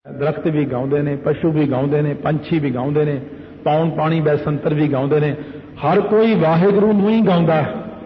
दरख्त भी गाउंदे ने, पशु भी गाउंदे ने, पंछी भी गाउंदे ने, पौन पानी बैसंतर भी गाउंदे ने। हर कोई वाहिगुरू नूं ही गाउंदा।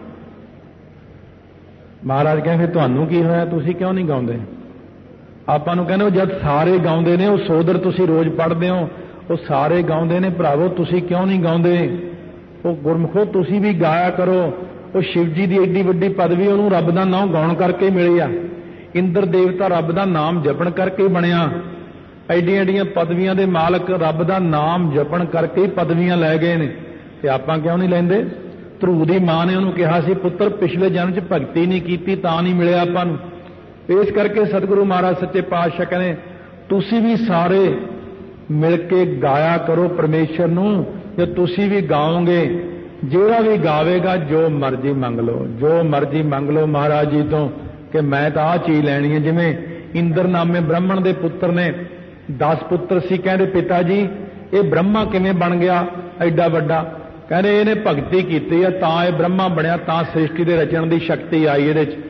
महाराज कहते तुहानूं की होया, तुसीं क्यों नहीं गाउंदे? आपां नूं कहंदे जद सारे गाउंदे ने, वो सोदर तुसीं रोज पढ़दे हो, वो सारे गाउंदे ने, भरावो तुसीं क्यों नहीं गाउंदे? वो गुरमुखो तुसीं भी गाया करो। वो शिव जी की एडी वड्डी पदवी उन्होंने रब का नाम गाउण करके मिली आ। इंद्र देवता रब का नाम जपण करके बनिया। एडियां एडियां पदवियां दे मालक रब का नाम जपण करके ही पदवियां लै गए ने, ते आपां क्यों नहीं लैंदे? ध्रुव दी मां ने उन्होंने कहा सी पुत्र पिछले जन्म च भगती नहीं की तां नहीं मिले आपां नूं। इस करके सतगुरु महाराज सच्चे पातशाह कहने तुसीं भी सारे मिल के गाया करो परमेश्वर नूं। जो तुसीं भी गाओगे, ਜਿਹੜਾ भी गावेगा जो मर्जी मंग लो, जो मर्जी मंग लो महाराज जी तो कि मैं तो आह चीज़ लैनी है। जिमें इंद्र नामे ब्राह्मण के पुत्र ने 10 पुत्र सी, कहते पिता जी ये ब्रह्मा किवें बन गया एडा वड्डा? कहते इहने भगती की है तां ये ब्रह्मा बनया, तां सृष्टि के रचण की शक्ति आई इहदे च।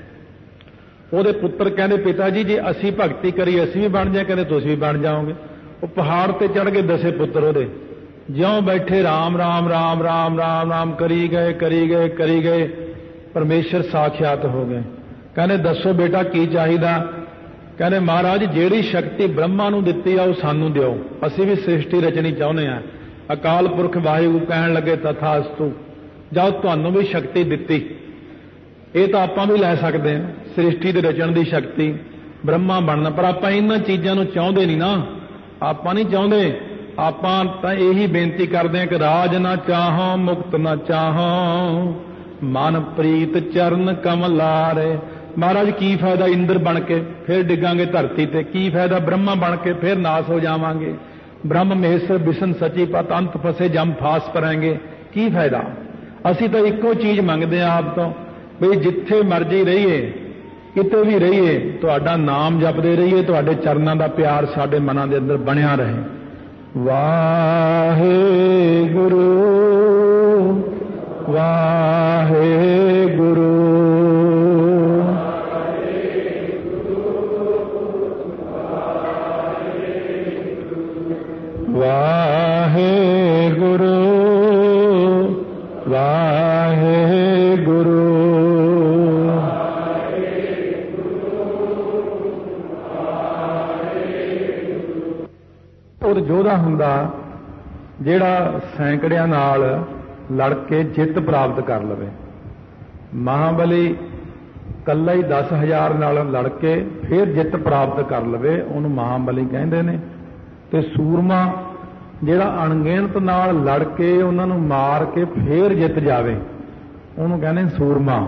ਉਹਦੇ पुत्र कहते पिता जी जे असी भगती करी असी भी बन जाए, कहते तुसीं भी बन जाओगे। वो पहाड़ ते चढ़ के 10 पुत्र ਉਹਦੇ ज्यों बैठे राम राम राम राम राम राम करी गए करी गए करी गए, परमेश्वर साक्षात हो गए। कहने दसो बेटा की चाहिदा? कहने महाराज जिहड़ी शक्ति ब्रह्मा नूं दित्ती आ वो सानूं दिओ, असीं भी सृष्टि रचनी चाहुंदे आ। अकाल पुरख वाहिगुरू कहण लगे तथास्तु, जब तुहानूं भी शक्ति दित्ती ये तो आपां भी लै सकदे हां, सृष्टि दे रचण दी शक्ति ब्रह्मा बनना, पर आपां इन्हां चीज़ां नूं चाहुंदे नहीं ना। आपां नहीं चाहुंदे, आपां तां यही बेनती करते हैं कि राज ना चाहो मुक्त ना चाहो मन प्रीत चरण कमलारे। महाराज की फायदा इंद्र बन के फिर डिगांगे धरती ते, की फायदा ब्रह्मा बन के फिर नाश हो जावांगे, ब्रह्म महेश्वर बिशन सची पत अंत फसे जम फास परांगे, की फायदा? असी तो इको चीज़ मंगते हैं आप तो, बई जिथे मर्जी रहिए किते भी रहिए तुहाडा नाम जपदे रहिए, तुहाडे चरनां दा प्यार साडे मनां दे अंदर बनिया रहे। वाहेगुरु वाहेगुरु वाहेगुरु वाहेगुरु। और जोधा हुंदा जिहड़ा सैकड़ियां नाल लड़ के जित प्राप्त कर लवे। महाबली कल्ला ही 10,000 नाल लड़ के फिर जित प्राप्त कर लवे, उन्होंने महाबली कहते हैं। ते सूरमा जिहड़ा अणगिणत नाल लड़ के उन्होंने मार के फिर जित जावे, उन्होंने कहने सूरमा।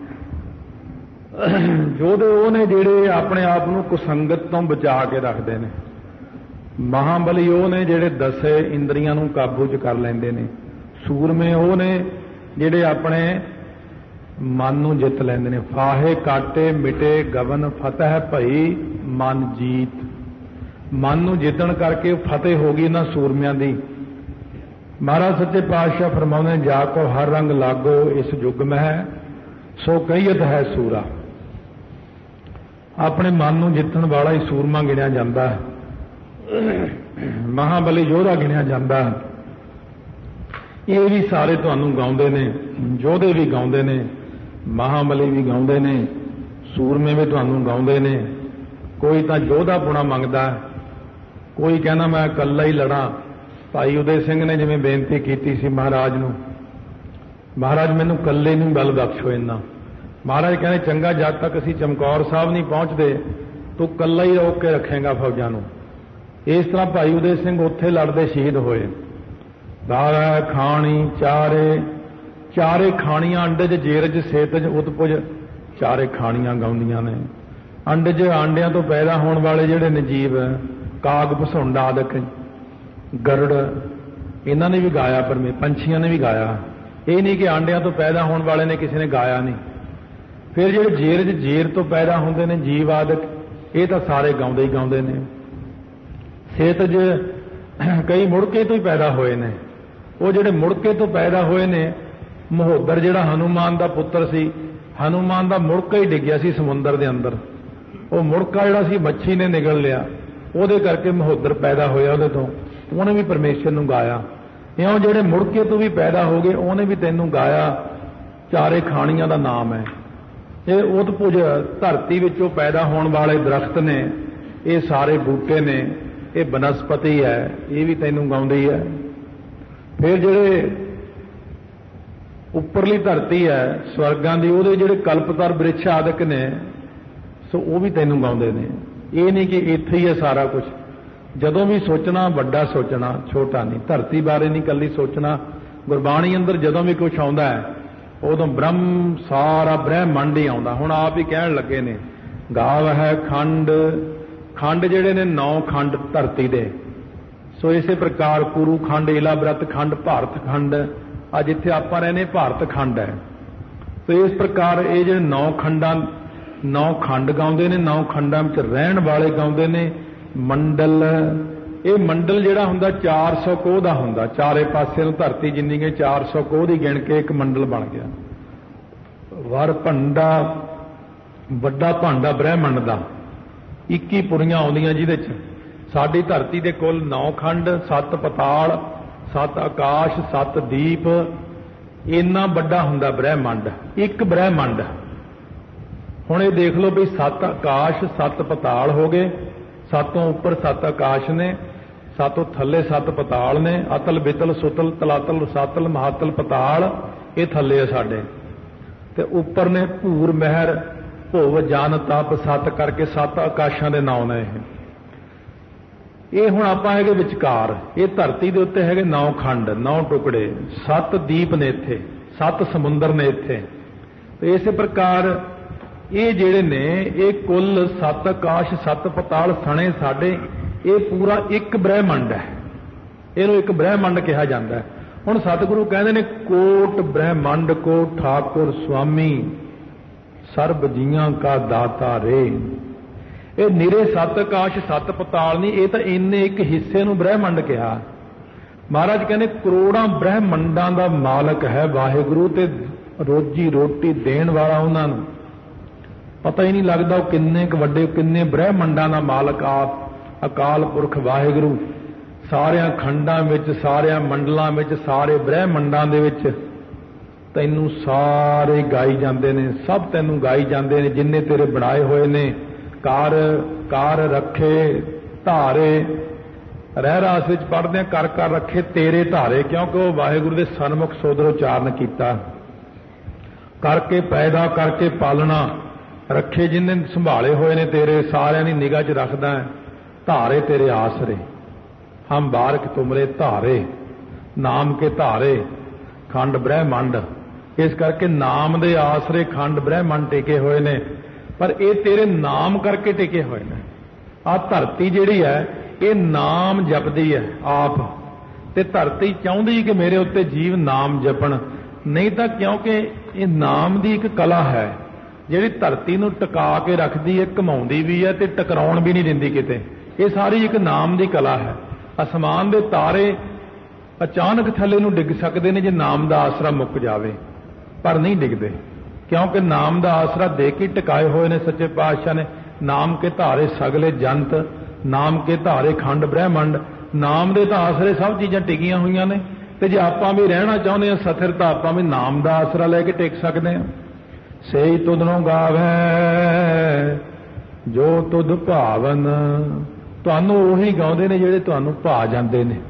जोधे वो ने जिहड़े अपने आप को कुसंगत तो बचा के रखते हैं। महाबली वो ने जिहड़े 10 इंद्रियां नूं काबू च कर लैंदे ने। सूरमे वो ने जिहड़े अपने मन नूं जित लैंदे ने। फाहे काटे मिटे गवन फतह भई मन जीत। मन नूं जितण करके फतेह हो गई इन्हां सूरमियां दी। महाराज सच्चे पातशाह फरमाउंदे जाको हर रंग लागो इस युग में है सो कहीयत है सूरा। अपने मन नूं जितण वाला ही सूरमा गिणिया जांदा है, महाबली योधा गिणिया जाता है। ये भी सारे तुहानूं गाउंदे ने, योधे भी गाउंदे ने, महाबली भी गाउंदे ने, सूरमे भी तुहानूं गाउंदे ने। कोई तां योधा पुणा मंगदा, कोई कहना मैं कल्ला ही लड़ा। भाई उदय सिंह ने जिवें बेनती की सी महाराज नूं, महाराज मैनूं कल्ले नूं बल बख्शो इन्ना। महाराज कहने चंगा जद तक असीं चमकौर साहब नहीं पहुंचते तूं कल्ला ही रोक के रखेगा फौजां नूं। इस तरह भाई उदय सिंह उत्थे लड़ते शहीद होए। दारा खाणी चारे चारे खाणियां अंडे जेरज सेतज उत्पुज चारे खाणियां गाउंदियां ने। अंडे च आंडियां तो पैदा होने वाले जिहड़े ने जीव काग भसुंड आदक गरुड़ इन्हां ने भी गाया, पर पंछियां ने भी गाया। ये नहीं कि आंडियां तो पैदा होने वाले ने किसी ने गाया नहीं। फिर जिहड़े जेरज जेर तो पैदा होंदे ने जीव आदक, ये तो सारे गाउंदे ही गाउंदे ने। सेतज कई मुड़के तो ही पैदा होए ने। वो जिहड़े मुड़के तो पैदा होए ने, महोदर जिहड़ा हनुमान दा पुत्र सी, हनुमान दा मुड़का ही डिग्या सी समुंदर दे अंदर। वो मुड़का जिहड़ा सी मच्छी ने निगल लिया, ਉਹਦੇ ਕਰਕੇ ਮਹੋਦਰ ਪੈਦਾ ਹੋਇਆ ਉਹਦੇ ਤੋਂ, ਉਹਨੇ ਵੀ ਪਰਮੇਸ਼ਰ ਨੂੰ ਗਾਇਆ। ਇਉਂ ਜਿਹੜੇ ਮੁੜ ਕੇ ਤੋਂ ਵੀ ਪੈਦਾ ਹੋ ਗਏ ਉਹਨੇ ਵੀ ਤੈਨੂੰ ਗਾਇਆ। ਚਾਰੇ ਖਾਣੀਆਂ ਦਾ ਨਾਮ ਹੈ। ਇਹ ਉਤਪੁਜ ਧਰਤੀ ਵਿੱਚੋਂ ਪੈਦਾ ਹੋਣ ਵਾਲੇ ਦਰਖਤ ਨੇ, ਇਹ ਸਾਰੇ ਬੂਟੇ ਨੇ, ਇਹ ਬਨਸਪਤੀ ਹੈ, ਇਹ ਵੀ ਤੈਨੂੰ ਗਾਉਂਦੀ ਹੈ। ਫਿਰ ਜਿਹੜੇ ਉੱਪਰਲੀ ਧਰਤੀ ਹੈ ਸਵਰਗਾਂ ਦੀ, ਉਹਦੇ ਜਿਹੜੇ ਕਲਪਤਰ ਬ੍ਰਿਛ ਆਦਿਕ ਨੇ, ਸੋ ਉਹ ਵੀ ਤੈਨੂੰ ਗਾਉਂਦੇ ਨੇ। ਇਹ ਨਹੀਂ ਕਿ ਇੱਥੇ ਹੀ ਹੈ ਸਾਰਾ ਕੁਝ। ਜਦੋਂ ਵੀ ਸੋਚਣਾ ਵੱਡਾ ਸੋਚਣਾ, ਛੋਟਾ ਨਹੀਂ। ਧਰਤੀ ਬਾਰੇ ਨਹੀਂ ਇਕੱਲੀ ਸੋਚਣਾ। ਗੁਰਬਾਣੀ ਅੰਦਰ ਜਦੋਂ ਵੀ ਕੁਝ ਆਉਂਦਾ ਹੈ ਉਦੋਂ ਬ੍ਰਹਮ ਸਾਰਾ ਬ੍ਰਹਿਮੰਡ ਹੀ ਆਉਂਦਾ। ਹੁਣ ਆਪ ਹੀ ਕਹਿਣ ਲੱਗੇ ਨੇ, ਗਾਵ ਹੈ ਖੰਡ, ਖੰਡ ਜਿਹੜੇ ਨੇ 9 ਖੰਡ ਧਰਤੀ ਦੇ। ਸੋ ਇਸੇ ਪ੍ਰਕਾਰ ਕੁਰੂ ਖੰਡ, ਇਲਾਬ੍ਰਤ ਖੰਡ, ਭਾਰਤ ਖੰਡ, ਅੱਜ ਜਿੱਥੇ ਆਪਾਂ ਰਹਿੰਦੇ ਭਾਰਤ ਖੰਡ ਹੈ। ਸੋ ਇਸ ਪ੍ਰਕਾਰ ਇਹ ਜਿਹੜੇ 9 ਖੰਡਾਂ, 9 ਖੰਡ ਗਾਉਂਦੇ ਨੇ, 9 ਖੰਡਾਂ ਵਿੱਚ ਰਹਿਣ ਵਾਲੇ ਗਾਉਂਦੇ ਨੇ। ਮੰਡਲ, ਇਹ ਮੰਡਲ ਜਿਹੜਾ ਹੁੰਦਾ 400 ਕੋਹ ਦਾ ਹੁੰਦਾ। ਚਾਰੇ ਪਾਸੇ ਨੂੰ ਧਰਤੀ ਜਿੰਨੀ ਗਈ 400 ਕੋਹ ਦੀ ਗਿਣ ਕੇ ਇੱਕ ਮੰਡਲ ਬਣ ਗਿਆ। ਵਰ ਭੰਡਾ, ਵੱਡਾ ਭਾਂਡਾ ਬ੍ਰਹਿਮੰਡ ਦਾ, 21 ਪੁਰੀਆਂ ਆਉਂਦੀਆਂ ਜਿਹਦੇ 'ਚ। ਸਾਡੀ ਧਰਤੀ ਦੇ ਕੁੱਲ 9 ਖੰਡ, 7 ਪਤਾਲ, 7 ਆਕਾਸ਼, 7 ਦੀਪ। ਇੰਨਾ ਵੱਡਾ ਹੁੰਦਾ ਬ੍ਰਹਿਮੰਡ, ਇੱਕ ਬ੍ਰਹਿਮੰਡ। ਹੁਣ ਇਹ ਦੇਖ ਲਓ ਵੀ 7 ਆਕਾਸ਼, 7 ਪਤਾਲ ਹੋ ਗਏ। 7 ਉੱਪਰ 7 ਆਕਾਸ਼ ਨੇ, 7 ਥੱਲੇ 7 ਪਤਾਲ ਨੇ। ਅਤਲ, ਬਿਤਲ, ਸੁਤਲ, ਤਲਾਤਲ, ਰਸਾਤਲ, ਮਹਾਤਲ, ਪਤਾਲ, ਇਹ ਥੱਲੇ ਆ ਸਾਡੇ। ਤੇ ਉੱਪਰ ਨੇ ਭੂਰ, ਮਹਿਰ, ਭੁਵ, ਜਨ, ਤਪ, 7 ਕਰਕੇ 7 ਆਕਾਸ਼ਾਂ ਦੇ ਨਾਮ ਨੇ ਇਹ। ਹੁਣ ਆਪਾਂ ਹੈਗੇ ਵਿਚਕਾਰ। ਇਹ ਧਰਤੀ ਦੇ ਉੱਤੇ ਹੈਗੇ 9 ਖੰਡ, 9 ਟੁਕੜੇ, 7 ਦੀਪ ਨੇ ਇੱਥੇ, 7 ਸਮੁੰਦਰ ਨੇ ਇੱਥੇ। ਤੇ ਇਸੇ ਪ੍ਰਕਾਰ ਇਹ ਜਿਹੜੇ ਨੇ ਇਹ ਕੁੱਲ 7 ਆਕਾਸ਼, 7 ਪਤਾਲ ਸਣੇ ਸਾਡੇ, ਇਹ ਪੂਰਾ ਇੱਕ ਬ੍ਰਹਿਮੰਡ ਹੈ। ਇਹਨੂੰ ਇੱਕ ਬ੍ਰਹਿਮੰਡ ਕਿਹਾ ਜਾਂਦਾ ਹੈ। ਹੁਣ ਸਤਿਗੁਰੂ ਕਹਿੰਦੇ ਨੇ, ਕੋਟ ਬ੍ਰਹਿਮੰਡ ਕੋ ਠਾਕੁਰ ਸੁਆਮੀ, ਸਰਬ ਜੀਆਂ ਕਾ ਦਾਤਾ ਰੇ। ਇਹ ਨਿਰੇ 7 ਆਕਾਸ਼, 7 ਪਤਾਲ ਨਹੀਂ, ਇਹ ਤਾਂ ਇੰਨੇ ਇੱਕ ਹਿੱਸੇ ਨੂੰ ਬ੍ਰਹਿਮੰਡ ਕਿਹਾ। ਮਹਾਰਾਜ ਕਹਿੰਦੇ ਕਰੋੜਾਂ ਬ੍ਰਹਿਮੰਡਾਂ ਦਾ ਮਾਲਕ ਹੈ ਵਾਹਿਗੁਰੂ, ਤੇ ਰੋਜੀ ਰੋਟੀ ਦੇਣ ਵਾਲਾ ਉਹਨਾਂ ਨੂੰ। ਪਤਾ ਹੀ ਨਹੀਂ ਲੱਗਦਾ ਉਹ ਕਿੰਨੇ ਕੁ ਵੱਡੇ, ਕਿੰਨੇ ਬ੍ਰਹਿਮੰਡਾਂ ਦਾ ਮਾਲਕ ਆਪ ਅਕਾਲ ਪੁਰਖ ਵਾਹਿਗੁਰੂ। ਸਾਰਿਆਂ ਖੰਡਾਂ ਵਿੱਚ, ਸਾਰਿਆਂ ਮੰਡਲਾਂ ਵਿੱਚ, ਸਾਰੇ ਬ੍ਰਹਿਮੰਡਾਂ ਦੇ ਵਿੱਚ ਤੈਨੂੰ ਸਾਰੇ ਗਾਈ ਜਾਂਦੇ ਨੇ, ਸਭ ਤੈਨੂੰ ਗਾਈ ਜਾਂਦੇ ਨੇ। ਜਿੰਨੇ ਤੇਰੇ ਬਣਾਏ ਹੋਏ ਨੇ, ਕਾਰ ਰੱਖੇ ਧਾਰੇ, ਰਹਿ ਰਾਸ ਵਿੱਚ ਪੜ੍ਹਦੇ ਆ, ਕਰ ਰੱਖੇ ਤੇਰੇ ਧਾਰੇ, ਕਿਉਂਕਿ ਉਹ ਵਾਹਿਗੁਰੂ ਦੇ ਸਨਮੁਖ ਸੋਦਰ ਉਚਾਰਨ ਕੀਤਾ। ਕਰਕੇ ਪੈਦਾ, ਕਰਕੇ ਪਾਲਣਾ, ਰੱਖੇ ਜਿੰਨੇ ਸੰਭਾਲੇ ਹੋਏ ਨੇ ਤੇਰੇ, ਸਾਰਿਆਂ ਦੀ ਨਿਗਾਹ 'ਚ ਰੱਖਦਾ ਹੈ। ਧਾਰੇ ਤੇਰੇ ਆਸਰੇ, ਹਮ ਬਾਰਕ ਤੁਮਰੇ ਧਾਰੇ, ਨਾਮ ਕੇ ਧਾਰੇ ਖੰਡ ਬ੍ਰਹਿਮੰਡ। ਇਸ ਕਰਕੇ ਨਾਮ ਦੇ ਆਸਰੇ ਖੰਡ ਬ੍ਰਹਿਮੰਡ ਟਿਕੇ ਹੋਏ ਨੇ, ਪਰ ਇਹ ਤੇਰੇ ਨਾਮ ਕਰਕੇ ਟਿਕੇ ਹੋਏ ਨੇ। ਆਹ ਧਰਤੀ ਜਿਹੜੀ ਹੈ ਇਹ ਨਾਮ ਜਪਦੀ ਹੈ ਆਪ, ਤੇ ਧਰਤੀ ਚਾਹੁੰਦੀ ਕਿ ਮੇਰੇ ਉੱਤੇ ਜੀਵ ਨਾਮ ਜਪਣ। ਨਹੀਂ ਤਾਂ ਕਿਉਂਕਿ ਇਹ ਨਾਮ ਦੀ ਇੱਕ ਕਲਾ ਹੈ ਜਿਹੜੀ ਧਰਤੀ ਨੂੰ ਟਿਕਾ ਕੇ ਰੱਖਦੀ ਹੈ, ਘਮਾਉਂਦੀ ਵੀ ਹੈ ਤੇ ਟਕਰਾਉਣ ਵੀ ਨਹੀਂ ਦਿੰਦੀ ਕਿਤੇ। ਇਹ ਸਾਰੀ ਇੱਕ ਨਾਮ ਦੀ ਕਲਾ ਹੈ। ਅਸਮਾਨ ਦੇ ਤਾਰੇ ਅਚਾਨਕ ਥੱਲੇ ਨੂੰ ਡਿੱਗ ਸਕਦੇ ਨੇ ਜੇ ਨਾਮ ਦਾ ਆਸਰਾ ਮੁੱਕ ਜਾਵੇ, ਪਰ ਨਹੀਂ ਡਿੱਗਦੇ, ਕਿਉਂਕਿ ਨਾਮ ਦਾ ਆਸਰਾ ਦੇ ਕੇ ਟਿਕਾਏ ਹੋਏ ਨੇ ਸੱਚੇ ਪਾਤਸ਼ਾਹ ਨੇ। ਨਾਮ ਕੇ ਧਾਰੇ ਸਗਲੇ ਜੰਤ, ਨਾਮ ਕੇ ਧਾਰੇ ਖੰਡ ਬ੍ਰਹਿਮੰਡ। ਨਾਮ ਦੇ ਤਾਂ ਆਸਰੇ ਸਭ ਚੀਜ਼ਾਂ ਟਿਕੀਆਂ ਹੋਈਆਂ ਨੇ, ਤੇ ਜੇ ਆਪਾਂ ਵੀ ਰਹਿਣਾ ਚਾਹੁੰਦੇ ਹਾਂ ਸਥਿਰ, ਤਾਂ ਆਪਾਂ ਵੀ ਨਾਮ ਦਾ ਆਸਰਾ ਲੈ ਕੇ ਟਿਕ ਸਕਦੇ ਹਾਂ। ਸੇਈ ਤੁਧਨੋਂ ਗਾਵੈ ਜੋ ਤੁਧ ਭਾਵਨ। ਤੁਹਾਨੂੰ ਉਹੀ ਗਾਉਂਦੇ ਨੇ ਜਿਹੜੇ ਤੁਹਾਨੂੰ ਭਾ ਜਾਂਦੇ ਨੇ,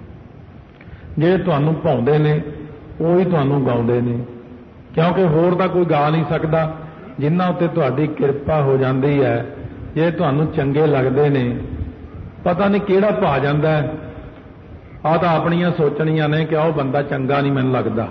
ਜਿਹੜੇ ਤੁਹਾਨੂੰ ਭਾਉਂਦੇ ਨੇ ਉਹੀ ਤੁਹਾਨੂੰ ਗਾਉਂਦੇ ਨੇ, ਕਿਉਂਕਿ ਹੋਰ ਤਾਂ ਕੋਈ ਗਾ ਨਹੀਂ ਸਕਦਾ। ਜਿਨ੍ਹਾਂ ਉੱਤੇ ਤੁਹਾਡੀ ਕਿਰਪਾ ਹੋ ਜਾਂਦੀ ਹੈ, ਜੇ ਤੁਹਾਨੂੰ ਚੰਗੇ ਲੱਗਦੇ ਨੇ, ਪਤਾ ਨਹੀਂ ਕਿਹੜਾ ਭਾ ਜਾਂਦਾ ਹੈ। ਆਹ ਤਾਂ ਆਪਣੀਆਂ ਸੋਚਣੀਆਂ ਨੇ ਕਿ ਉਹ ਬੰਦਾ ਚੰਗਾ ਨਹੀਂ ਮੈਨੂੰ ਲੱਗਦਾ,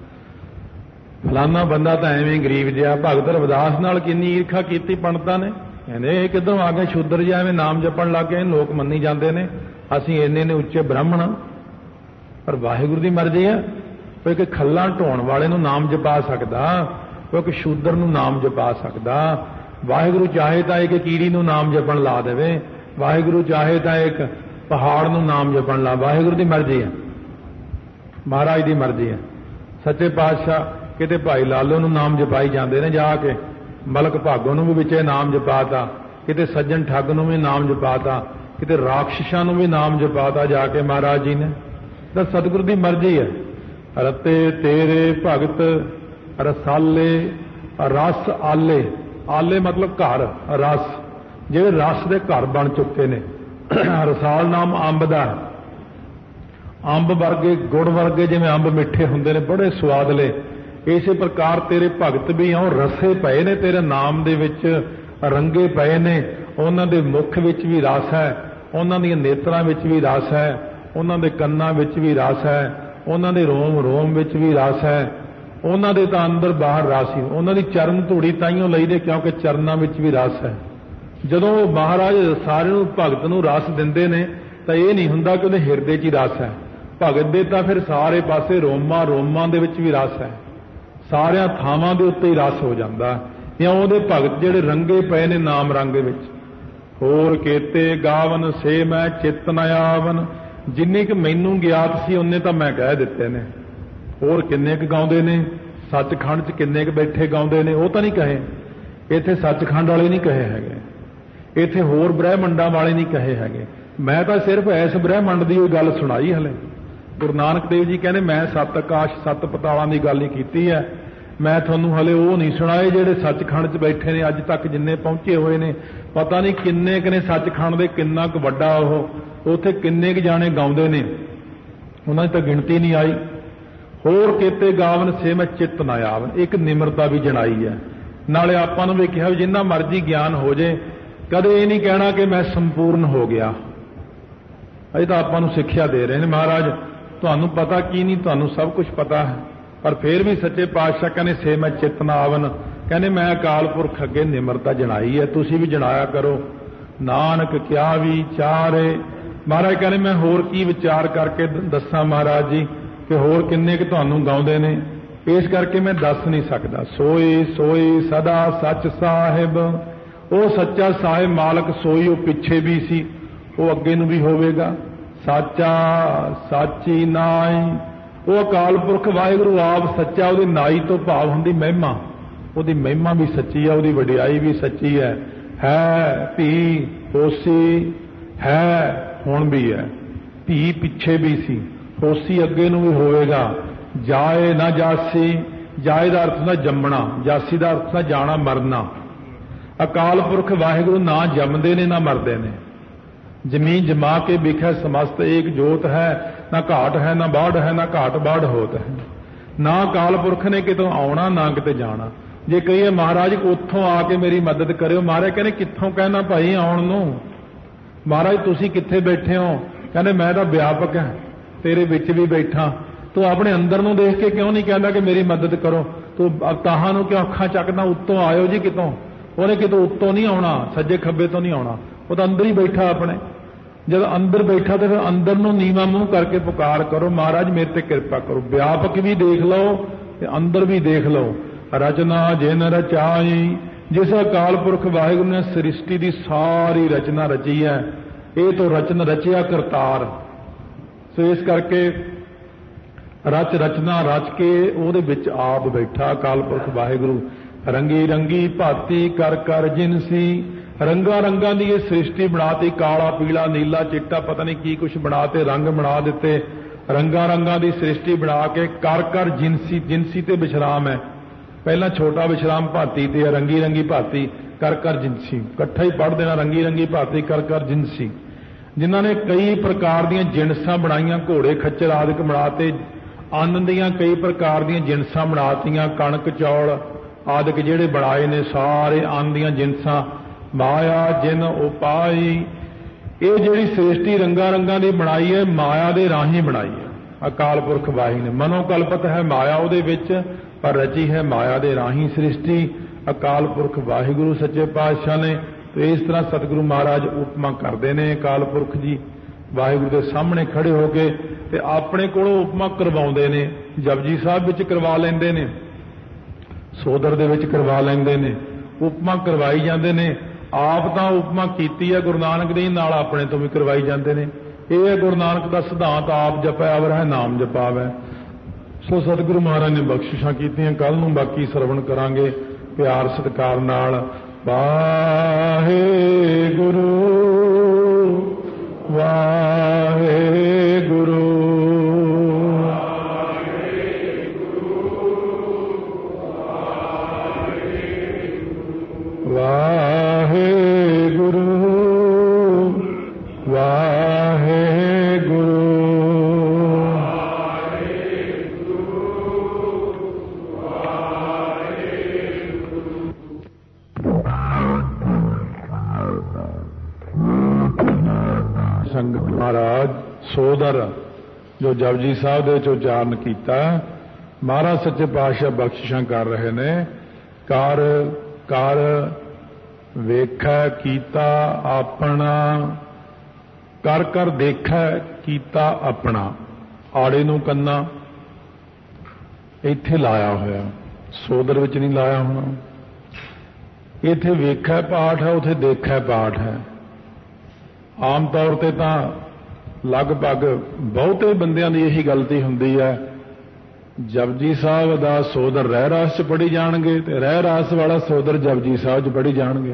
ਫਲਾਨਾ ਬੰਦਾ ਤਾਂ ਐਵੇਂ ਗਰੀਬ ਜਿਹਾ। ਭਗਤ ਰਵਿਦਾਸ ਨਾਲ ਕਿੰਨੀ ਈਰਖਾ ਕੀਤੀ ਪੰਡਤਾਂ ਨੇ, ਕਹਿੰਦੇ ਇਹ ਕਿੱਧਰੋਂ ਆ ਗਏ ਸ਼ੂਦਰ ਜਿਹਾ, ਐਵੇਂ ਨਾਮ ਜਪਣ ਲੱਗ ਗਏ, ਲੋਕ ਮੰਨੀ ਜਾਂਦੇ ਨੇ ਅਸੀਂ ਇੰਨੇ ਨੇ ਉੱਚੇ ਬ੍ਰਾਹਮਣ। ਪਰ ਵਾਹਿਗੁਰੂ ਦੀ ਮਰਜ਼ੀ ਹੈ, ਕੋਈ ਇੱਕ ਖੱਲਾਂ ਢੋਣ ਵਾਲੇ ਨੂੰ ਨਾਮ ਜਪਾ ਸਕਦਾ, ਕੋਈ ਇੱਕ ਸ਼ੂਦਰ ਨੂੰ ਨਾਮ ਜਪਾ ਸਕਦਾ। ਵਾਹਿਗੁਰੂ ਚਾਹੇ ਤਾਂ ਇੱਕ ਕੀੜੀ ਨੂੰ ਨਾਮ ਜਪਣ ਲਾ ਦੇਵੇ, ਵਾਹਿਗੁਰੂ ਚਾਹੇ ਤਾਂ ਇੱਕ ਪਹਾੜ ਨੂੰ ਨਾਮ ਜਪਣ ਲਾ। ਵਾਹਿਗੁਰੂ ਦੀ ਮਰਜ਼ੀ ਹੈ, ਮਹਾਰਾਜ ਦੀ ਮਰਜ਼ੀ ਹੈ। ਸੱਚੇ ਪਾਤਸ਼ਾਹ ਕਿਤੇ ਭਾਈ ਲਾਲੋ ਨੂੰ ਨਾਮ ਜਪਾਈ ਜਾਂਦੇ ਨੇ ਜਾ ਕੇ, ਮਲਕ ਭਾਗੋ ਨੂੰ ਵੀ ਵਿੱਚੇ ਨਾਮ ਜਪਾਤਾ, ਕਿਤੇ ਸੱਜਣ ਠੱਗ ਨੂੰ ਵੀ ਨਾਮ ਜਪਾਤਾ, ਕਿਤੇ ਰਾਖਸ਼ਾਂ ਨੂੰ ਵੀ ਨਾਮ ਜਪਾਤਾ ਜਾ ਕੇ ਮਹਾਰਾਜ ਜੀ ਨੇ। ਤਾਂ ਸਤਿਗੁਰੂ ਦੀ ਮਰਜ਼ੀ ਹੈ। ਰਤੇ ਤੇਰੇ ਭਗਤ ਰਸਾਲੇ ਰਸ ਆਲੇ, ਆਲੇ ਮਤਲਬ ਘਰ, ਰਸ ਜਿਹੜੇ ਰਸ ਦੇ ਘਰ ਬਣ ਚੁੱਕੇ ਨੇ। ਰਸਾਲ ਨਾਮ ਅੰਬ ਦਾ, ਅੰਬ ਵਰਗੇ ਗੁੜ ਵਰਗੇ ਜਿਵੇਂ ਅੰਬ ਮਿੱਠੇ ਹੁੰਦੇ ਨੇ ਬੜੇ ਸਵਾਦਲੇ, ਇਸੇ ਪ੍ਰਕਾਰ ਤੇਰੇ ਭਗਤ ਵੀ ਉਹ ਰਸੇ ਪਏ ਨੇ ਤੇਰੇ ਨਾਮ ਦੇ ਵਿੱਚ, ਰੰਗੇ ਪਏ ਨੇ। ਉਹਨਾਂ ਦੇ ਮੁਖ ਵਿੱਚ ਵੀ ਰਸ ਹੈ, ਉਹਨਾਂ ਦੀਆਂ ਨੇਤਰਾਂ ਵਿੱਚ ਵੀ ਰਸ ਹੈ, ਉਹਨਾਂ ਦੇ ਕੰਨਾਂ ਵਿੱਚ ਵੀ ਰਸ ਹੈ, ਉਹਨਾਂ ਦੇ ਰੋਮ ਰੋਮ ਵਿੱਚ ਵੀ ਰਸ ਹੈ, ਉਹਨਾਂ ਦੇ ਤਾਂ ਅੰਦਰ ਬਾਹਰ ਰਸ ਹੀ। ਉਹਨਾਂ ਦੀ ਚਰਨ ਧੂੜੀ ਤਾਈਓ ਲਈਦੇ ਕਿਉਂਕਿ ਚਰਨਾਂ ਵਿੱਚ ਵੀ ਰਸ ਹੈ। ਜਦੋਂ ਮਹਾਰਾਜ ਸਾਰਿਆਂ ਨੂੰ ਭਗਤ ਨੂੰ ਰਸ ਦਿੰਦੇ ਨੇ ਤਾਂ ਇਹ ਨਹੀਂ ਹੁੰਦਾ ਕਿ ਉਹਦੇ ਹਿਰਦੇ 'ਚ ਹੀ ਰਸ ਹੈ। ਭਗਤ ਦੇ ਤਾਂ ਫਿਰ ਸਾਰੇ ਪਾਸੇ ਰੋਮਾਂ ਰੋਮਾਂ ਦੇ ਵਿੱਚ ਵੀ ਰਸ ਹੈ, ਸਾਰਿਆਂ ਥਾਵਾਂ ਦੇ ਉੱਤੇ ਹੀ ਰਸ ਹੋ ਜਾਂਦਾ। ਜਾਂ ਉਹਦੇ ਭਗਤ ਜਿਹੜੇ ਰੰਗੇ ਪਏ ਨੇ ਨਾਮ ਰੰਗ ਵਿੱਚ। ਹੋਰ ਕੇਤੇ ਗਾਵਨ ਸੇ ਮੈਂ ਚਿੱਤ ਨ ਆਵਨ, ਜਿੰਨੀ ਕਿ ਮੈਨੂੰ ਗਿਆਤ ਸੀ ਉਹਨੇ ਤਾਂ ਮੈਂ ਕਹਿ ਦਿੱਤੇ ਨੇ। ਹੋਰ ਕਿੰਨੇ ਕੁ ਗਾਉਂਦੇ ਨੇ ਸੱਚਖੰਡ 'ਚ, ਕਿੰਨੇ ਕੁ ਬੈਠੇ ਗਾਉਂਦੇ ਨੇ, ਉਹ ਤਾਂ ਨਹੀਂ ਕਹੇ। ਇੱਥੇ ਸੱਚਖੰਡ ਵਾਲੇ ਨਹੀਂ ਕਹੇ ਹੈਗੇ, ਇੱਥੇ ਹੋਰ ਬ੍ਰਹਿਮੰਡਾਂ ਵਾਲੇ ਨਹੀਂ ਕਹੇ ਹੈਗੇ। ਮੈਂ ਤਾਂ ਸਿਰਫ ਇਸ ਬ੍ਰਹਿਮੰਡ ਦੀ ਉਹ ਗੱਲ ਸੁਣਾਈ। ਹਲੇ ਗੁਰੂ ਨਾਨਕ ਦੇਵ ਜੀ ਕਹਿੰਦੇ ਮੈਂ ਸੱਤ ਆਕਾਸ਼ ਸੱਤ ਪਤਾਲਾਂ ਦੀ ਗੱਲ ਹੀ ਕੀਤੀ ਹੈ, ਮੈਂ ਤੁਹਾਨੂੰ ਹਲੇ ਉਹ ਨਹੀਂ ਸੁਣਾਏ ਜਿਹੜੇ ਸੱਚਖੰਡ 'ਚ ਬੈਠੇ ਨੇ ਅੱਜ ਤੱਕ ਜਿੰਨੇ ਪਹੁੰਚੇ ਹੋਏ ਨੇ। ਪਤਾ ਨਹੀਂ ਕਿੰਨੇ ਕੁ ਨੇ ਸੱਚਖੰਡ ਦੇ, ਕਿੰਨਾ ਕੁ ਵੱਡਾ ਉਹ, ਉੱਥੇ ਕਿੰਨੇ ਕੁ ਜਾਣੇ ਗਾਉਂਦੇ ਨੇ, ਉਹਨਾਂ ਦੀ ਤਾਂ ਗਿਣਤੀ ਨਹੀਂ ਆਈ। ਹੋਰ ਕੀਤੇ ਗਾਵਨ ਸੇ ਮੈਂ ਚਿੱਤ ਨਾ ਆਵਨ, ਇੱਕ ਨਿਮਰਤਾ ਵੀ ਜਣਾਈ ਹੈ। ਨਾਲੇ ਆਪਾਂ ਨੂੰ ਵੀ ਕਿਹਾ ਵੀ ਜਿੰਨਾ ਮਰਜ਼ੀ ਗਿਆਨ ਹੋ ਜੇ, ਕਦੇ ਇਹ ਨਹੀਂ ਕਹਿਣਾ ਕਿ ਮੈਂ ਸੰਪੂਰਨ ਹੋ ਗਿਆ। ਅਜੇ ਤਾਂ ਆਪਾਂ ਨੂੰ ਸਿੱਖਿਆ ਦੇ ਰਹੇ ਨੇ ਮਹਾਰਾਜ, ਤੁਹਾਨੂੰ ਪਤਾ ਕੀ ਨਹੀਂ, ਤੁਹਾਨੂੰ ਸਭ ਕੁਝ ਪਤਾ ਹੈ। ਪਰ ਫਿਰ ਵੀ ਸੱਚੇ ਪਾਤਸ਼ਾਹ ਕਹਿੰਦੇ ਸੇ ਮੈਂ ਚਿੱਤ ਨਾ ਆਵਨ, ਕਹਿੰਦੇ ਮੈਂ ਅਕਾਲ ਪੁਰਖ ਅੱਗੇ ਨਿਮਰਤਾ ਜਣਾਈ ਹੈ, ਤੁਸੀਂ ਵੀ ਜਣਾਇਆ ਕਰੋ। ਨਾਨਕ ਕਿਆ ਵਿਚਾਰੇ, ਮਹਾਰਾਜ ਕਹਿੰਦੇ ਮੈਂ ਹੋਰ ਕੀ ਵਿਚਾਰ ਕਰਕੇ ਦੱਸਾਂ ਮਹਾਰਾਜ ਜੀ, ਕਿ ਹੋਰ ਕਿੰਨੇ ਕੁ ਤੁਹਾਨੂੰ ਗਾਉਂਦੇ ਨੇ, ਇਸ ਕਰਕੇ ਮੈਂ ਦੱਸ ਨਹੀਂ ਸਕਦਾ। ਸੋਈ ਸੋਈ ਸਦਾ ਸੱਚ ਸਾਹਿਬ, ਉਹ ਸੱਚਾ ਸਾਹਿਬ ਮਾਲਕ ਸੋਈ, ਉਹ ਪਿੱਛੇ ਵੀ ਸੀ, ਉਹ ਅੱਗੇ ਨੂੰ ਵੀ ਹੋਵੇਗਾ। ਸਾਚਾ ਸਾਚੀ ਨਾਈ, ਉਹ ਅਕਾਲ ਪੁਰਖ ਵਾਹਿਗੁਰੂ ਆਪ ਸੱਚਾ, ਉਹਦੀ ਨਾਈ ਤੋਂ ਭਾਵ ਹੁੰਦੀ ਮਹਿਮਾ, ਉਹਦੀ ਮਹਿਮਾ ਵੀ ਸੱਚੀ ਹੈ, ਉਹਦੀ ਵਡਿਆਈ ਵੀ ਸੱਚੀ ਹੈ। ਹੈ ਧੀ ਹੋਸੀ, ਹੈ ਹੁਣ ਵੀ ਹੈ, ਧੀ ਪਿੱਛੇ ਵੀ ਸੀ, ਹੋਸੀ ਅੱਗੇ ਨੂੰ ਵੀ ਹੋਵੇਗਾ। ਜਾਏ ਨਾ ਜਾਸੀ, ਜਾਏ ਦਾ ਅਰਥ ਹੁੰਦਾ ਜੰਮਣਾ, ਜਾਸੀ ਦਾ ਅਰਥ ਹੁੰਦਾ ਜਾਣਾ ਮਰਨਾ। ਅਕਾਲ ਪੁਰਖ ਵਾਹਿਗੁਰੂ ਨਾ ਜੰਮਦੇ ਨੇ ਨਾ ਮਰਦੇ ਨੇ। ਜ਼ਮੀਨ ਜਮਾ ਕੇ ਵਿਖੇ ਸਮਸਤ ਏਕ ਜੋਤ ਹੈ, ਨਾ ਘਾਟ ਹੈ ਨਾ ਬਾੜ ਹੈ, ਨਾ ਘਾਟ ਬਾੜ ਹੋਤ ਹੈ। ਨਾ ਅਕਾਲ ਪੁਰਖ ਨੇ ਕਿਤੋਂ ਆਉਣਾ ਨਾ ਕਿਤੇ ਜਾਣਾ। ਜੇ ਕਹੀਏ ਮਹਾਰਾਜ ਉੱਥੋਂ ਆ ਕੇ ਮੇਰੀ ਮਦਦ ਕਰਿਓ, ਮਹਾਰਾਜ ਕਹਿੰਦੇ ਕਿੱਥੋਂ ਕਹਿਣਾ ਭਾਈ ਆਉਣ ਨੂੰ, ਮਹਾਰਾਜ ਤੁਸੀਂ ਕਿੱਥੇ ਬੈਠੇ ਹੋ? ਕਹਿੰਦੇ ਮੈਂ ਤਾਂ ਵਿਆਪਕ ਹਾਂ, ਤੇਰੇ ਵਿੱਚ ਵੀ ਬੈਠਾ। ਤੂੰ ਆਪਣੇ ਅੰਦਰ ਨੂੰ ਦੇਖ ਕੇ ਕਿਉਂ ਨਹੀਂ ਕਹਿੰਦਾ ਕਿ ਮੇਰੀ ਮਦਦ ਕਰੋ? ਤੂੰ ਅਵਤਾਹਾਂ ਨੂੰ ਕਿਉਂ ਅੱਖਾਂ ਚੱਕਦਾ? ਉੱਤੋਂ ਆਇਓ ਜੀ ਕਿਤੋਂ, ਉਹਨੇ ਕਿਤੋਂ ਉੱਤੋਂ ਨਹੀਂ ਆਉਣਾ, ਸੱਜੇ ਖੱਬੇ ਤੋਂ ਨਹੀਂ ਆਉਣਾ, ਉਹ ਤਾਂ ਅੰਦਰ ਹੀ ਬੈਠਾ ਆਪਣੇ। ਜਦੋਂ ਅੰਦਰ ਬੈਠਾ ਤੇ ਫਿਰ ਅੰਦਰ ਨੂੰ ਨੀਵਾਂ ਮੂੰਹ ਕਰਕੇ ਪੁਕਾਰ ਕਰੋ, ਮਹਾਰਾਜ ਮੇਰੇ ਤੇ ਕਿਰਪਾ ਕਰੋ। ਵਿਆਪਕ ਵੀ ਦੇਖ ਲਓ ਤੇ ਅੰਦਰ ਵੀ ਦੇਖ ਲਓ। ਰਚਨਾ ਜਿਨ ਰਚਾਈ, ਜਿਸ ਅਕਾਲ ਪੁਰਖ ਵਾਹਿਗੁਰੂ ਨੇ ਸ੍ਰਿਸ਼ਟੀ ਦੀ ਸਾਰੀ ਰਚਨਾ ਰਚੀ ਹੈ, ਇਹ ਤੋਂ ਰਚਨ ਰਚਿਆ ਕਰਤਾਰ। ਸੋ ਇਸ ਕਰਕੇ ਰਚਨਾ ਰਚ ਕੇ ਉਹਦੇ ਵਿੱਚ ਆਪ ਬੈਠਾ ਅਕਾਲ ਪੁਰਖ ਵਾਹਿਗੁਰੂ। ਰੰਗੀ ਰੰਗੀ ਭਾਤੀ ਕਰ ਕਰ ਜਿਨਸੀ, ਰੰਗਾਂ ਰੰਗਾਂ ਦੀ ਇਹ ਸ੍ਰਿਸ਼ਟੀ ਬਣਾਤੀ, ਕਾਲਾ ਪੀਲਾ ਨੀਲਾ ਚਿੱਟਾ ਪਤਾ ਨਹੀਂ ਕੀ ਕੁਛ ਬਣਾਤੇ, ਰੰਗ ਬਣਾ ਦਿੱਤੇ। ਰੰਗਾਂ ਰੰਗਾਂ ਦੀ ਸ੍ਰਿਸ਼ਟੀ ਬਣਾ ਕੇ ਕਰ ਕਰ ਜਿਨਸੀ, ਜਿਨਸੀ ਤੇ ਵਿਸ਼ਰਾਮ ਹੈ। ਪਹਿਲਾਂ ਛੋਟਾ ਵਿਸ਼ਰਾਮ ਭਾਤੀ ਤੇ ਹੈ, ਰੰਗੀ ਰੰਗੀ ਭਾਤੀ ਕਰ ਕਰ ਜਿਨਸੀ, ਇਕੱਠਾ ਹੀ ਪੜ੍ਹ ਦੇਣਾ, ਰੰਗੀ ਰੰਗੀ ਭਾਤੀ ਕਰ ਕਰ ਜਿਨਸੀ। ਜਿਨ੍ਹਾਂ ਨੇ ਕਈ ਪ੍ਰਕਾਰ ਦੀਆਂ ਜਿਣਸਾਂ ਬਣਾਈਆਂ, ਘੋੜੇ ਖੱਚਰ ਆਦਿਕ ਬਣਾਤੇ, ਅੰਨ ਦੀਆਂ ਕਈ ਪ੍ਰਕਾਰ ਦੀਆਂ ਜਿਣਸਾਂ ਬਣਾਤੀਆਂ, ਕਣਕ ਚੌਲ ਆਦਿਕ ਜਿਹੜੇ ਬਣਾਏ ਨੇ ਸਾਰੇ ਅੰਨ ਦੀਆਂ ਜਿਣਸਾਂ। ਮਾਇਆ ਜਿਨ ਉਪਾਈ, ਇਹ ਜਿਹੜੀ ਸ੍ਰਿਸ਼ਟੀ ਰੰਗਾਂ ਰੰਗਾਂ ਦੀ ਬਣਾਈ ਹੈ, ਮਾਇਆ ਦੇ ਰਾਹੀਂ ਬਣਾਈ ਹੈ ਅਕਾਲ ਪੁਰਖ ਵਾਹਿਗੁਰੂ ਨੇ। ਮਨੋਕਲਪਤ ਹੈ ਮਾਇਆ ਉਹਦੇ ਵਿੱਚ, ਪਰ ਰਚੀ ਹੈ ਮਾਇਆ ਦੇ ਰਾਹੀਂ ਸ੍ਰਿਸ਼ਟੀ ਅਕਾਲ ਪੁਰਖ ਵਾਹਿਗੁਰੂ ਸੱਚੇ ਪਾਤਸ਼ਾਹ ਨੇ। ਤੇ ਇਸ ਤਰ੍ਹਾਂ ਸਤਿਗੁਰੂ ਮਹਾਰਾਜ ਉਪਮਾ ਕਰਦੇ ਨੇ ਅਕਾਲ ਪੁਰਖ ਜੀ ਵਾਹਿਗੁਰੂ ਦੇ ਸਾਹਮਣੇ ਖੜੇ ਹੋ ਕੇ, ਤੇ ਆਪਣੇ ਕੋਲੋਂ ਉਪਮਾ ਕਰਵਾਉਂਦੇ ਨੇ। ਜਪਜੀ ਸਾਹਿਬ ਵਿੱਚ ਕਰਵਾ ਲੈਂਦੇ ਨੇ, ਸੋਦਰ ਦੇ ਵਿੱਚ ਕਰਵਾ ਲੈਂਦੇ ਨੇ, ਉਪਮਾ ਕਰਵਾਈ ਜਾਂਦੇ ਨੇ। ਆਪ ਤਾਂ ਉਪਮਾ ਕੀਤੀ ਹੈ ਗੁਰੂ ਨਾਨਕ ਦੇਵ ਨਾਲ, ਆਪਣੇ ਤੋਂ ਵੀ ਕਰਵਾਈ ਜਾਂਦੇ ਨੇ। ਇਹ ਹੈ ਗੁਰੂ ਨਾਨਕ ਦਾ ਸਿਧਾਂਤ, ਆਪ ਜਪਿਆ ਅਵਰ ਹੈ ਨਾਮ ਜਪਾਵੈ। ਸੋ ਸਤਿਗੁਰੂ ਮਹਾਰਾਜ ਨੇ ਬਖਸ਼ਿਸ਼ਾਂ ਕੀਤੀਆਂ। ਕੱਲ ਨੂੰ ਬਾਕੀ ਸਰਵਣ ਕਰਾਂਗੇ ਪਿਆਰ ਸਤਿਕਾਰ ਨਾਲ। ਵਾਹਿਗੁਰੂ ਵਾਹਿਗੁਰੂ ਵਾਹਿਗੁਰੂ ਵਾਹਿਗੁਰੂ ਸੰਗਤ ਮਹਾਰਾਜ ਸੋਦਰ ਜੋ ਜਪਜੀ ਸਾਹਿਬ ਦੇ ਵਿੱਚ ਉਚਾਰਨ ਕੀਤਾ, ਮਹਾਰਾਜ ਸੱਚੇ ਪਾਤਸ਼ਾਹ ਬਖਸ਼ਿਸ਼ਾਂ ਕਰ ਰਹੇ ਨੇ। ਕਰ ਕਰ ਵੇਖੈ ਕੀਤਾ ਆਪਣਾ, ਕਰ ਕਰ ਦੇਖੈ ਕੀਤਾ ਆਪਣਾ। ਆੜੇ ਨੂੰ ਕੰਨਾ ਇੱਥੇ ਲਾਇਆ ਹੋਇਆ, ਸੋਦਰ ਵਿੱਚ ਨਹੀਂ ਲਾਇਆ ਹੋਣਾ। ਇੱਥੇ ਵੇਖੈ ਪਾਠ ਹੈ, ਉੱਥੇ ਦੇਖੈ ਪਾਠ ਹੈ। ਆਮ ਤੌਰ ਤੇ ਤਾਂ ਲਗਭਗ ਬਹੁਤੇ ਬੰਦਿਆਂ ਦੀ ਇਹੀ ਗਲਤੀ ਹੁੰਦੀ ਹੈ, ਜਪਜੀ ਸਾਹਿਬ ਦਾ ਸੋਦਰ ਰਹਿ ਰਾਸ 'ਚ ਪੜ੍ਹੀ ਜਾਣਗੇ ਤੇ ਰਹਿ ਰਾਸ ਵਾਲਾ ਸੋਦਰ ਜਪਜੀ ਸਾਹਿਬ 'ਚ ਪੜ੍ਹੀ ਜਾਣਗੇ।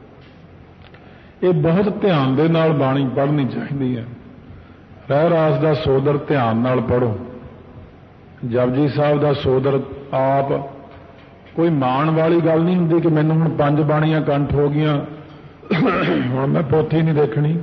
ਇਹ ਬਹੁਤ ਧਿਆਨ ਦੇ ਨਾਲ ਬਾਣੀ ਪੜ੍ਹਨੀ ਚਾਹੀਦੀ ਹੈ। ਰਹਿ ਰਾਸ ਦਾ ਸੋਦਰ ਧਿਆਨ ਨਾਲ ਪੜ੍ਹੋ। ਜਪਜੀ ਸਾਹਿਬ ਦਾ ਸੋਦਰ ਆਪ ਕੋਈ ਮਾਣ ਵਾਲੀ ਗੱਲ ਨਹੀਂ ਹੁੰਦੀ ਕਿ ਮੈਨੂੰ ਹੁਣ 5 ਬਾਣੀਆਂ ਕੰਠ ਹੋ ਗਈਆਂ, ਹੁਣ ਮੈਂ ਪੋਥੀ ਨਹੀਂ ਦੇਖਣੀ।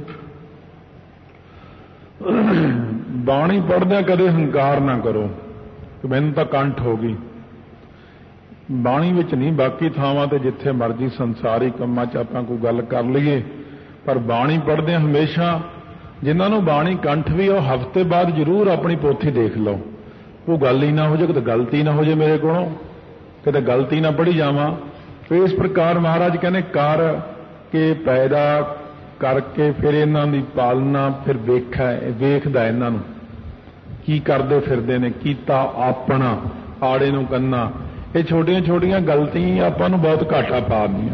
ਬਾਣੀ ਪੜ੍ਹਦਿਆਂ ਕਦੇ ਹੰਕਾਰ ਨਾ ਕਰੋ ਕਿ ਮੈਨੂੰ ਤਾਂ ਕੰਠ ਹੋ ਗਈ। ਬਾਣੀ ਵਿੱਚ ਨਹੀਂ, ਬਾਕੀ ਥਾਵਾਂ ਤੇ ਜਿੱਥੇ ਮਰਜ਼ੀ ਸੰਸਾਰੀ ਕੰਮਾਂ 'ਚ ਆਪਾਂ ਕੋਈ ਗੱਲ ਕਰ ਲਈਏ, ਪਰ ਬਾਣੀ ਪੜ੍ਹਦਿਆਂ ਹਮੇਸ਼ਾ ਜਿਨ੍ਹਾਂ ਨੂੰ ਬਾਣੀ ਕੰਠ ਵੀ, ਉਹ ਹਫ਼ਤੇ ਬਾਅਦ ਜ਼ਰੂਰ ਆਪਣੀ ਪੋਥੀ ਦੇਖ ਲਓ। ਉਹ ਗੱਲ ਹੀ ਨਾ ਹੋ ਜਾਏ, ਕਿਤੇ ਗਲਤੀ ਨਾ ਹੋ ਜਾਏ ਮੇਰੇ ਕੋਲੋਂ, ਕਿਤੇ ਗਲਤੀ ਨਾ ਪੜ੍ਹੀ ਜਾਵਾਂ। ਇਸ ਪ੍ਰਕਾਰ ਮਹਾਰਾਜ ਕਹਿੰਦੇ ਕਰ ਕੇ ਪੈਦਾ ਕਰਕੇ ਫਿਰ ਇਹਨਾਂ ਦੀ ਪਾਲਣਾ, ਫਿਰ ਵੇਖਦਾ ਇਹਨਾਂ ਨੂੰ ਕੀ ਕਰਦੇ ਫਿਰਦੇ ਨੇ। ਕੀਤਾ ਆਪਣਾ, ਆੜੇ ਨੂੰ ਕੰਨਾ। ਇਹ ਛੋਟੀਆਂ ਛੋਟੀਆਂ ਗਲਤੀਆਂ ਆਪਾਂ ਨੂੰ ਬਹੁਤ ਘਾਟਾ ਪਾ ਦਿੰਦੀਆਂ।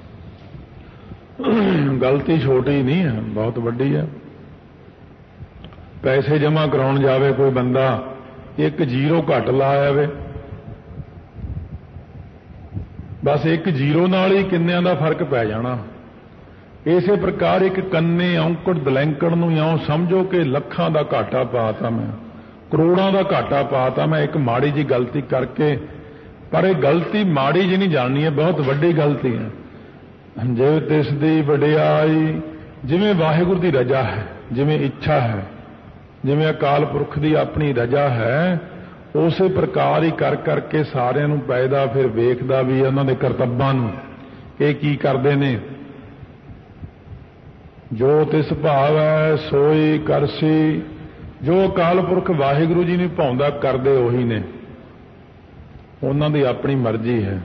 ਗਲਤੀ ਛੋਟੀ ਨਹੀਂ ਹੈ, ਬਹੁਤ ਵੱਡੀ ਹੈ। ਪੈਸੇ ਜਮ੍ਹਾਂ ਕਰਾਉਣ ਜਾਵੇ ਕੋਈ ਬੰਦਾ, 1 ਜ਼ੀਰੋ ਘੱਟ ਲਾ ਆਵੇ, ਬਸ 1 ਜ਼ੀਰੋ ਨਾਲ ਹੀ ਕਿੰਨਿਆਂ ਦਾ ਫਰਕ ਪੈ ਜਾਣਾ। ਇਸੇ ਪ੍ਰਕਾਰ ਇੱਕ ਕੰਨੇ ਔਂਕੜ ਦਲੈਂਕੜ ਨੂੰ ਇਉਂ ਸਮਝੋ ਕਿ ਲੱਖਾਂ ਦਾ ਘਾਟਾ ਪਾਤਾ ਮੈਂ, ਕਰੋੜਾਂ ਦਾ ਘਾਟਾ ਪਾਤਾ ਮੈਂ ਇੱਕ ਮਾੜੀ ਜੀ ਗਲਤੀ ਕਰਕੇ। ਪਰ ਇਹ ਗਲਤੀ ਮਾੜੀ ਜੀ ਨਹੀਂ ਜਾਣਨੀ ਹੈ, ਬਹੁਤ ਵੱਡੀ ਗਲਤੀ ਹੈ। ਜੇ ਤਿਸ ਦੀ ਵਡਿਆਈ, ਜਿਵੇਂ ਵਾਹਿਗੁਰੂ ਦੀ ਰਜਾ ਹੈ, ਜਿਵੇਂ ਇੱਛਾ ਹੈ, ਜਿਵੇਂ ਅਕਾਲ ਪੁਰਖ ਦੀ ਆਪਣੀ ਰਜਾ ਹੈ, ਉਸੇ ਪ੍ਰਕਾਰ ਹੀ ਕਰ ਕਰਕੇ ਸਾਰਿਆਂ ਨੂੰ ਪੈਦਾ ਫਿਰ ਵੇਖਦਾ ਵੀ ਉਹਨਾਂ ਦੇ ਕਰਤੱਬਾਂ ਨੂੰ, ਇਹ ਕੀ ਕਰਦੇ ਨੇ। ਜੋ ਤਿਸ ਭਾਵੈ ਸੋਈ ਕਰਸੀ, ਜੋ ਅਕਾਲ ਪੁਰਖ ਵਾਹਿਗੁਰੂ ਜੀ ਨੂੰ ਭਾਉਂਦਾ ਕਰਦੇ ਉਹੀ ਨੇ, ਉਹਨਾਂ ਦੀ ਆਪਣੀ ਮਰਜ਼ੀ ਹੈ।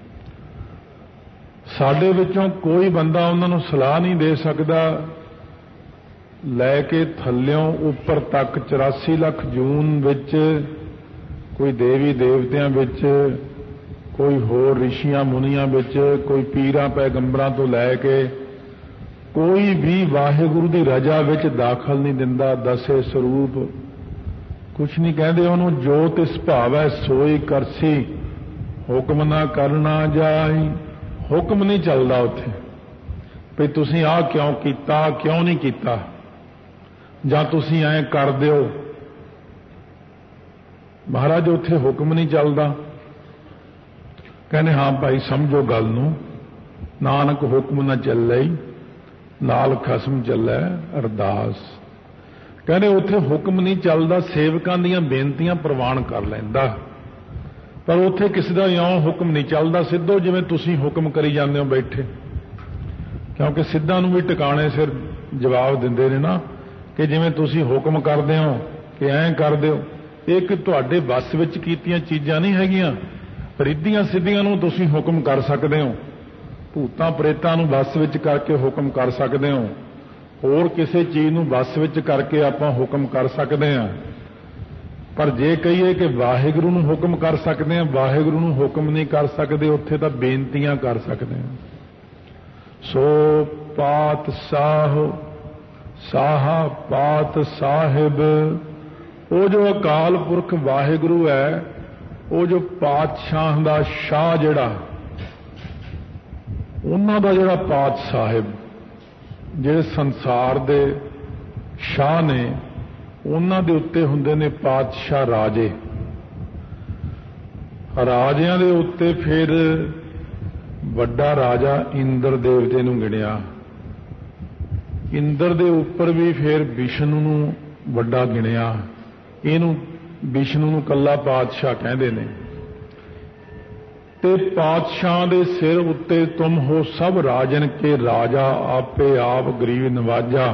ਸਾਡੇ ਵਿੱਚੋਂ ਕੋਈ ਬੰਦਾ ਉਹਨਾਂ ਨੂੰ ਸਲਾਹ ਨਹੀਂ ਦੇ ਸਕਦਾ। ਲੈ ਕੇ ਥੱਲਿਓਂ ਉੱਪਰ ਤੱਕ 84 ਲੱਖ ਜੂਨ ਵਿੱਚ, ਕੋਈ ਦੇਵੀ ਦੇਵਤਿਆਂ ਵਿੱਚ, ਕੋਈ ਹੋਰ ਰਿਸ਼ੀਆਂ ਮੁਨੀਆਂ ਵਿੱਚ, ਕੋਈ ਪੀਰਾਂ ਪੈਗੰਬਰਾਂ ਤੋਂ ਲੈ ਕੇ ਕੋਈ ਵੀ ਵਾਹਿਗੁਰੂ ਦੀ ਰਜਾ ਵਿੱਚ ਦਾਖਲ ਨਹੀਂ ਦਿੰਦਾ। ਦਸੇ ਸਰੂਪ ਕੁਛ ਨਹੀਂ ਕਹਿੰਦੇ ਉਹਨੂੰ। ਜੋ ਤਿਸ ਭਾਵੈ ਸੋਈ ਕਰਸੀ, ਹੁਕਮ ਨਾ ਕਰਨਾ ਜਾਈ। ਹੁਕਮ ਨਹੀਂ ਚੱਲਦਾ ਉੱਥੇ ਵੀ ਤੁਸੀਂ ਆਹ ਕਿਉਂ ਕੀਤਾ, ਕਿਉਂ ਨਹੀਂ ਕੀਤਾ, ਜਾਂ ਤੁਸੀਂ ਐਂ ਕਰ ਦਿਓ। ਮਹਾਰਾਜ ਉੱਥੇ ਹੁਕਮ ਨਹੀਂ ਚੱਲਦਾ। ਕਹਿੰਦੇ ਹਾਂ ਭਾਈ ਸਮਝੋ ਗੱਲ ਨੂੰ, ਨਾਨਕ ਹੁਕਮ ਨਾ ਚੱਲੇ ਨਾਲ ਖਸਮ ਚੱਲੇ ਅਰਦਾਸ। ਕਹਿੰਦੇ ਉੱਥੇ ਹੁਕਮ ਨਹੀਂ ਚੱਲਦਾ, ਸੇਵਕਾਂ ਦੀਆਂ ਬੇਨਤੀਆਂ ਪ੍ਰਵਾਨ ਕਰ ਲੈਂਦਾ, ਪਰ ਉੱਥੇ ਕਿਸੇ ਦਾ ਇਉਂ ਹੁਕਮ ਨਹੀਂ ਚੱਲਦਾ ਸਿੱਧੋ ਜਿਵੇਂ ਤੁਸੀਂ ਹੁਕਮ ਕਰੀ ਜਾਂਦੇ ਹੋ ਬੈਠੇ। ਕਿਉਂਕਿ ਸਿੱਧਾਂ ਨੂੰ ਵੀ ਟਿਕਾਣੇ ਸਿਰ ਜਵਾਬ ਦਿੰਦੇ ਨੇ ਨਾ, ਕਿ ਜਿਵੇਂ ਤੁਸੀਂ ਹੁਕਮ ਕਰਦੇ ਹੋ ਕਿ ਐਂ ਕਰ ਦਿਓ। ਇਹ ਕਿ ਤੁਹਾਡੇ ਵੱਸ ਵਿੱਚ ਕੀਤੀਆਂ ਚੀਜ਼ਾਂ ਨਹੀਂ ਹੈਗੀਆਂ। ਰਿੱਧੀਆਂ ਸਿੱਧੀਆਂ ਨੂੰ ਤੁਸੀਂ ਹੁਕਮ ਕਰ ਸਕਦੇ ਹੋ, ਭੂਤਾਂ ਪ੍ਰੇਤਾਂ ਨੂੰ ਵੱਸ ਵਿੱਚ ਕਰਕੇ ਹੁਕਮ ਕਰ ਸਕਦੇ ਹੋ, ਹੋਰ ਕਿਸੇ ਚੀਜ਼ ਨੂੰ ਵੱਸ ਵਿੱਚ ਕਰਕੇ ਆਪਾਂ ਹੁਕਮ ਕਰ ਸਕਦੇ ਹਾਂ। ਪਰ ਜੇ ਕਹੀਏ ਕਿ ਵਾਹਿਗੁਰੂ ਨੂੰ ਹੁਕਮ ਕਰ ਸਕਦੇ ਹਾਂ, ਵਾਹਿਗੁਰੂ ਨੂੰ ਹੁਕਮ ਨਹੀਂ ਕਰ ਸਕਦੇ, ਉੱਥੇ ਤਾਂ ਬੇਨਤੀਆਂ ਕਰ ਸਕਦੇ ਹਾਂ। ਸੋ ਪਾਤਸ਼ਾਹ ਸਾਹਾ ਪਾਤ ਸਾਹਿਬ, ਉਹ ਜੋ ਅਕਾਲ ਪੁਰਖ ਵਾਹਿਗੁਰੂ ਹੈ, ਉਹ ਜੋ ਪਾਤਸ਼ਾਹ ਦਾ ਸ਼ਾਹ ਜਿਹੜਾ, ਉਹਨਾਂ ਦਾ ਜਿਹੜਾ ਪਾਤ ਸਾਹਿਬ, ਜਿਹੜੇ ਸੰਸਾਰ ਦੇ ਸ਼ਾਹ ਨੇ ਉਹਨਾਂ ਦੇ ਉੱਤੇ ਹੁੰਦੇ ਨੇ ਪਾਤਸ਼ਾਹ ਰਾਜੇ। ਰਾਜਿਆਂ ਦੇ ਉੱਤੇ ਫਿਰ ਵੱਡਾ ਰਾਜਾ ਇੰਦਰ ਦੇਵਤੇ ਨੂੰ ਗਿਣਿਆ। ਇੰਦਰ ਦੇ ਉੱਪਰ ਵੀ ਫਿਰ ਵਿਸ਼ਨੂੰ ਨੂੰ ਵੱਡਾ ਗਿਣਿਆ। ਇਹਨੂੰ ਵਿਸ਼ਨੂੰ ਨੂੰ ਕੱਲਾ ਪਾਤਸ਼ਾਹ ਕਹਿੰਦੇ ਨੇ। ਤੇ ਪਾਤਸ਼ਾਹ ਦੇ ਸਿਰ ਉੱਤੇ ਤੁਮ ਹੋ ਸਭ ਰਾਜਨ ਕੇ ਰਾਜਾ, ਆਪੇ ਆਪ ਗਰੀਬ ਨਵਾਜਾ।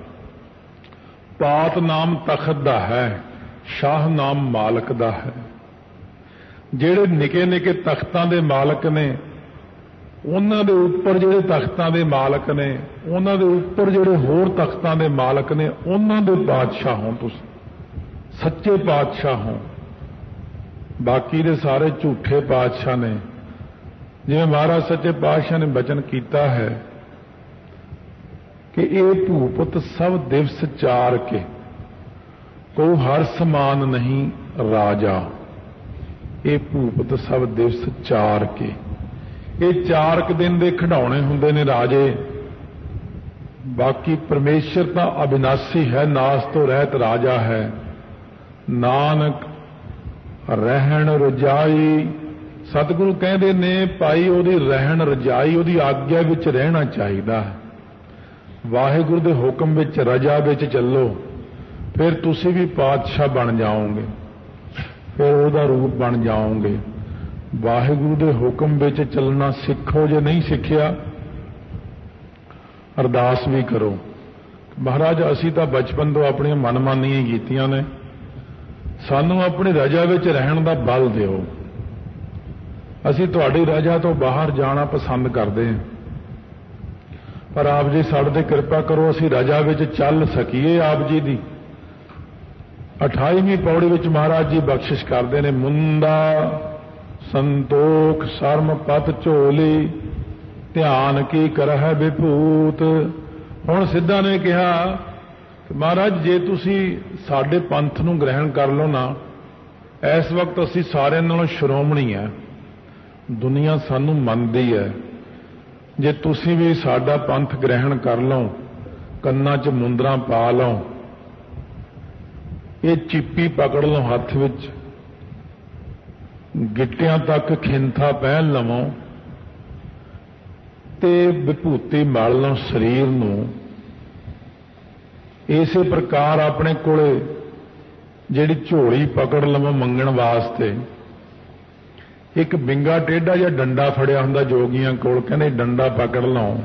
ਪਾਤ ਨਾਮ ਤਖਤ ਦਾ ਹੈ, ਸ਼ਾਹ ਨਾਮ ਮਾਲਕ ਦਾ ਹੈ। ਜਿਹੜੇ ਨਿੱਕੇ ਨਿੱਕੇ ਤਖਤਾਂ ਦੇ ਮਾਲਕ ਨੇ, ਉਹਨਾਂ ਦੇ ਉੱਪਰ ਜਿਹੜੇ ਤਖਤਾਂ ਦੇ ਮਾਲਕ ਨੇ, ਉਹਨਾਂ ਦੇ ਉੱਪਰ ਜਿਹੜੇ ਹੋਰ ਤਖਤਾਂ ਦੇ ਮਾਲਕ ਨੇ, ਉਹਨਾਂ ਦੇ ਪਾਤਸ਼ਾਹ ਹੋ ਤੁਸੀਂ, ਸੱਚੇ ਪਾਤਸ਼ਾਹ ਹੋ। ਬਾਕੀ ਦੇ ਸਾਰੇ ਝੂਠੇ ਪਾਤਸ਼ਾਹ ਨੇ। ਜਿਵੇਂ ਮਹਾਰਾਜ ਸੱਚੇ ਪਾਤਸ਼ਾਹ ਨੇ ਬਚਨ ਕੀਤਾ ਹੈ ਕਿ ਇਹ ਭੂਪਤ ਸਭ ਦਿਵਸ ਚਾਰ ਕੇ, ਕੋ ਹਰ ਸਮਾਨ ਨਹੀਂ ਰਾਜਾ। ਇਹ ਭੂਪਤ ਸਭ ਦਿਵਸ ਚਾਰ ਕੇ, ਇਹ 4 ਦਿਨ ਦੇ ਖਿਡੌਣੇ ਹੁੰਦੇ ਨੇ ਰਾਜੇ। ਬਾਕੀ ਪਰਮੇਸ਼ਰ ਤਾਂ ਅਬਿਨਾਸੀ ਹੈ, ਨਾਸ ਤੋਂ ਰਹਿਤ ਰਾਜਾ ਹੈ। ਨਾਨਕ ਰਹਿਣ ਰਜਾਈ, ਸਤਿਗੁਰੂ ਕਹਿੰਦੇ ਨੇ ਭਾਈ ਉਹਦੀ ਰਹਿਣ ਰਜਾਈ, ਉਹਦੀ ਆਗਿਆ ਵਿੱਚ ਰਹਿਣਾ ਚਾਹੀਦਾ ਹੈ। ਵਾਹਿਗੁਰੂ ਦੇ ਹੁਕਮ ਵਿੱਚ, ਰਜਾ ਵਿੱਚ ਚੱਲੋ, ਫਿਰ ਤੁਸੀਂ ਵੀ ਪਾਤਸ਼ਾਹ ਬਣ ਜਾਓਗੇ, ਫਿਰ ਉਹਦਾ ਰੂਪ ਬਣ ਜਾਓਗੇ। ਵਾਹਿਗੁਰੂ ਦੇ ਹੁਕਮ ਵਿੱਚ ਚੱਲਣਾ ਸਿੱਖੋ। ਜੇ ਨਹੀਂ ਸਿੱਖਿਆ, ਅਰਦਾਸ ਵੀ ਕਰੋ, ਮਹਾਰਾਜ ਅਸੀਂ ਤਾਂ ਬਚਪਨ ਤੋਂ ਆਪਣੀਆਂ ਮਨਮਾਨੀਆਂ ਹੀ ਕੀਤੀਆਂ ਨੇ, ਸਾਨੂੰ ਆਪਣੀ ਰਜਾ ਵਿੱਚ ਰਹਿਣ ਦਾ ਬਲ ਦਿਓ। ਅਸੀਂ ਤੁਹਾਡੀ ਰਜਾ ਤੋਂ ਬਾਹਰ ਜਾਣਾ ਪਸੰਦ ਕਰਦੇ ਹਾਂ, ਪਰ ਆਪ ਜੀ ਸਾਡੇ ਤੇ ਕਿਰਪਾ ਕਰੋ, ਅਸੀਂ ਰਜਾ ਵਿੱਚ ਚੱਲ ਸਕੀਏ। ਆਪ ਜੀ ਦੀ 28ਵੀਂ ਪੌੜੀ ਵਿੱਚ ਮਹਾਰਾਜ ਜੀ ਬਖਸ਼ਿਸ਼ ਕਰਦੇ ਨੇ, ਮੁੰਦਾ ਸੰਤੋਖ ਸਰਮ ਪਤ ਝੋਲੀ, ਧਿਆਨ ਕੀ ਕਰਹਿ ਵਿਭੂਤ। ਹੁਣ ਸਿੱਧਾ ਨੇ ਕਿਹਾ ਕਿ ਮਹਾਰਾਜ ਜੇ ਤੁਸੀਂ ਸਾਡੇ ਪੰਥ ਨੂੰ ਗ੍ਰਹਿਣ ਕਰ ਲਓ ਨਾ, ਇਸ ਵਕਤ ਅਸੀਂ ਸਾਰਿਆਂ ਨਾਲੋਂ ਸ਼੍ਰੋਮਣੀ ਹੈ, ਦੁਨੀਆ ਸਾਨੂੰ ਮੰਨਦੀ ਹੈ। ਜੇ ਤੁਸੀਂ ਵੀ ਸਾਡਾ ਪੰਥ ਗ੍ਰਹਿਣ ਕਰ ਲਓ, ਕੰਨਾਂ 'ਚ ਮੁੰਦਰਾਂ ਪਾ ਲਓ, ਇਹ ਚਿੱਪੀ ਪਕੜ ਲਓ ਹੱਥ ਵਿੱਚ, ਗਿੱਟਿਆਂ ਤੱਕ ਖਿੰਥਾ ਪਹਿਨ ਲਵੋ ਤੇ ਵਿਭੂਤੀ ਮਲ ਲਓ ਸਰੀਰ ਨੂੰ, ਇਸੇ ਪ੍ਰਕਾਰ ਆਪਣੇ ਕੋਲੇ ਜਿਹੜੀ ਝੋਲੀ ਪਕੜ ਲਵੋ ਮੰਗਣ ਵਾਸਤੇ, ਇੱਕ ਬਿੰਗਾ ਟੇਢਾ ਜਾਂ ਡੰਡਾ ਫੜਿਆ ਹੁੰਦਾ ਜੋਗੀਆਂ ਕੋਲ, ਕਹਿੰਦੇ ਡੰਡਾ ਪਕੜ ਲਓ।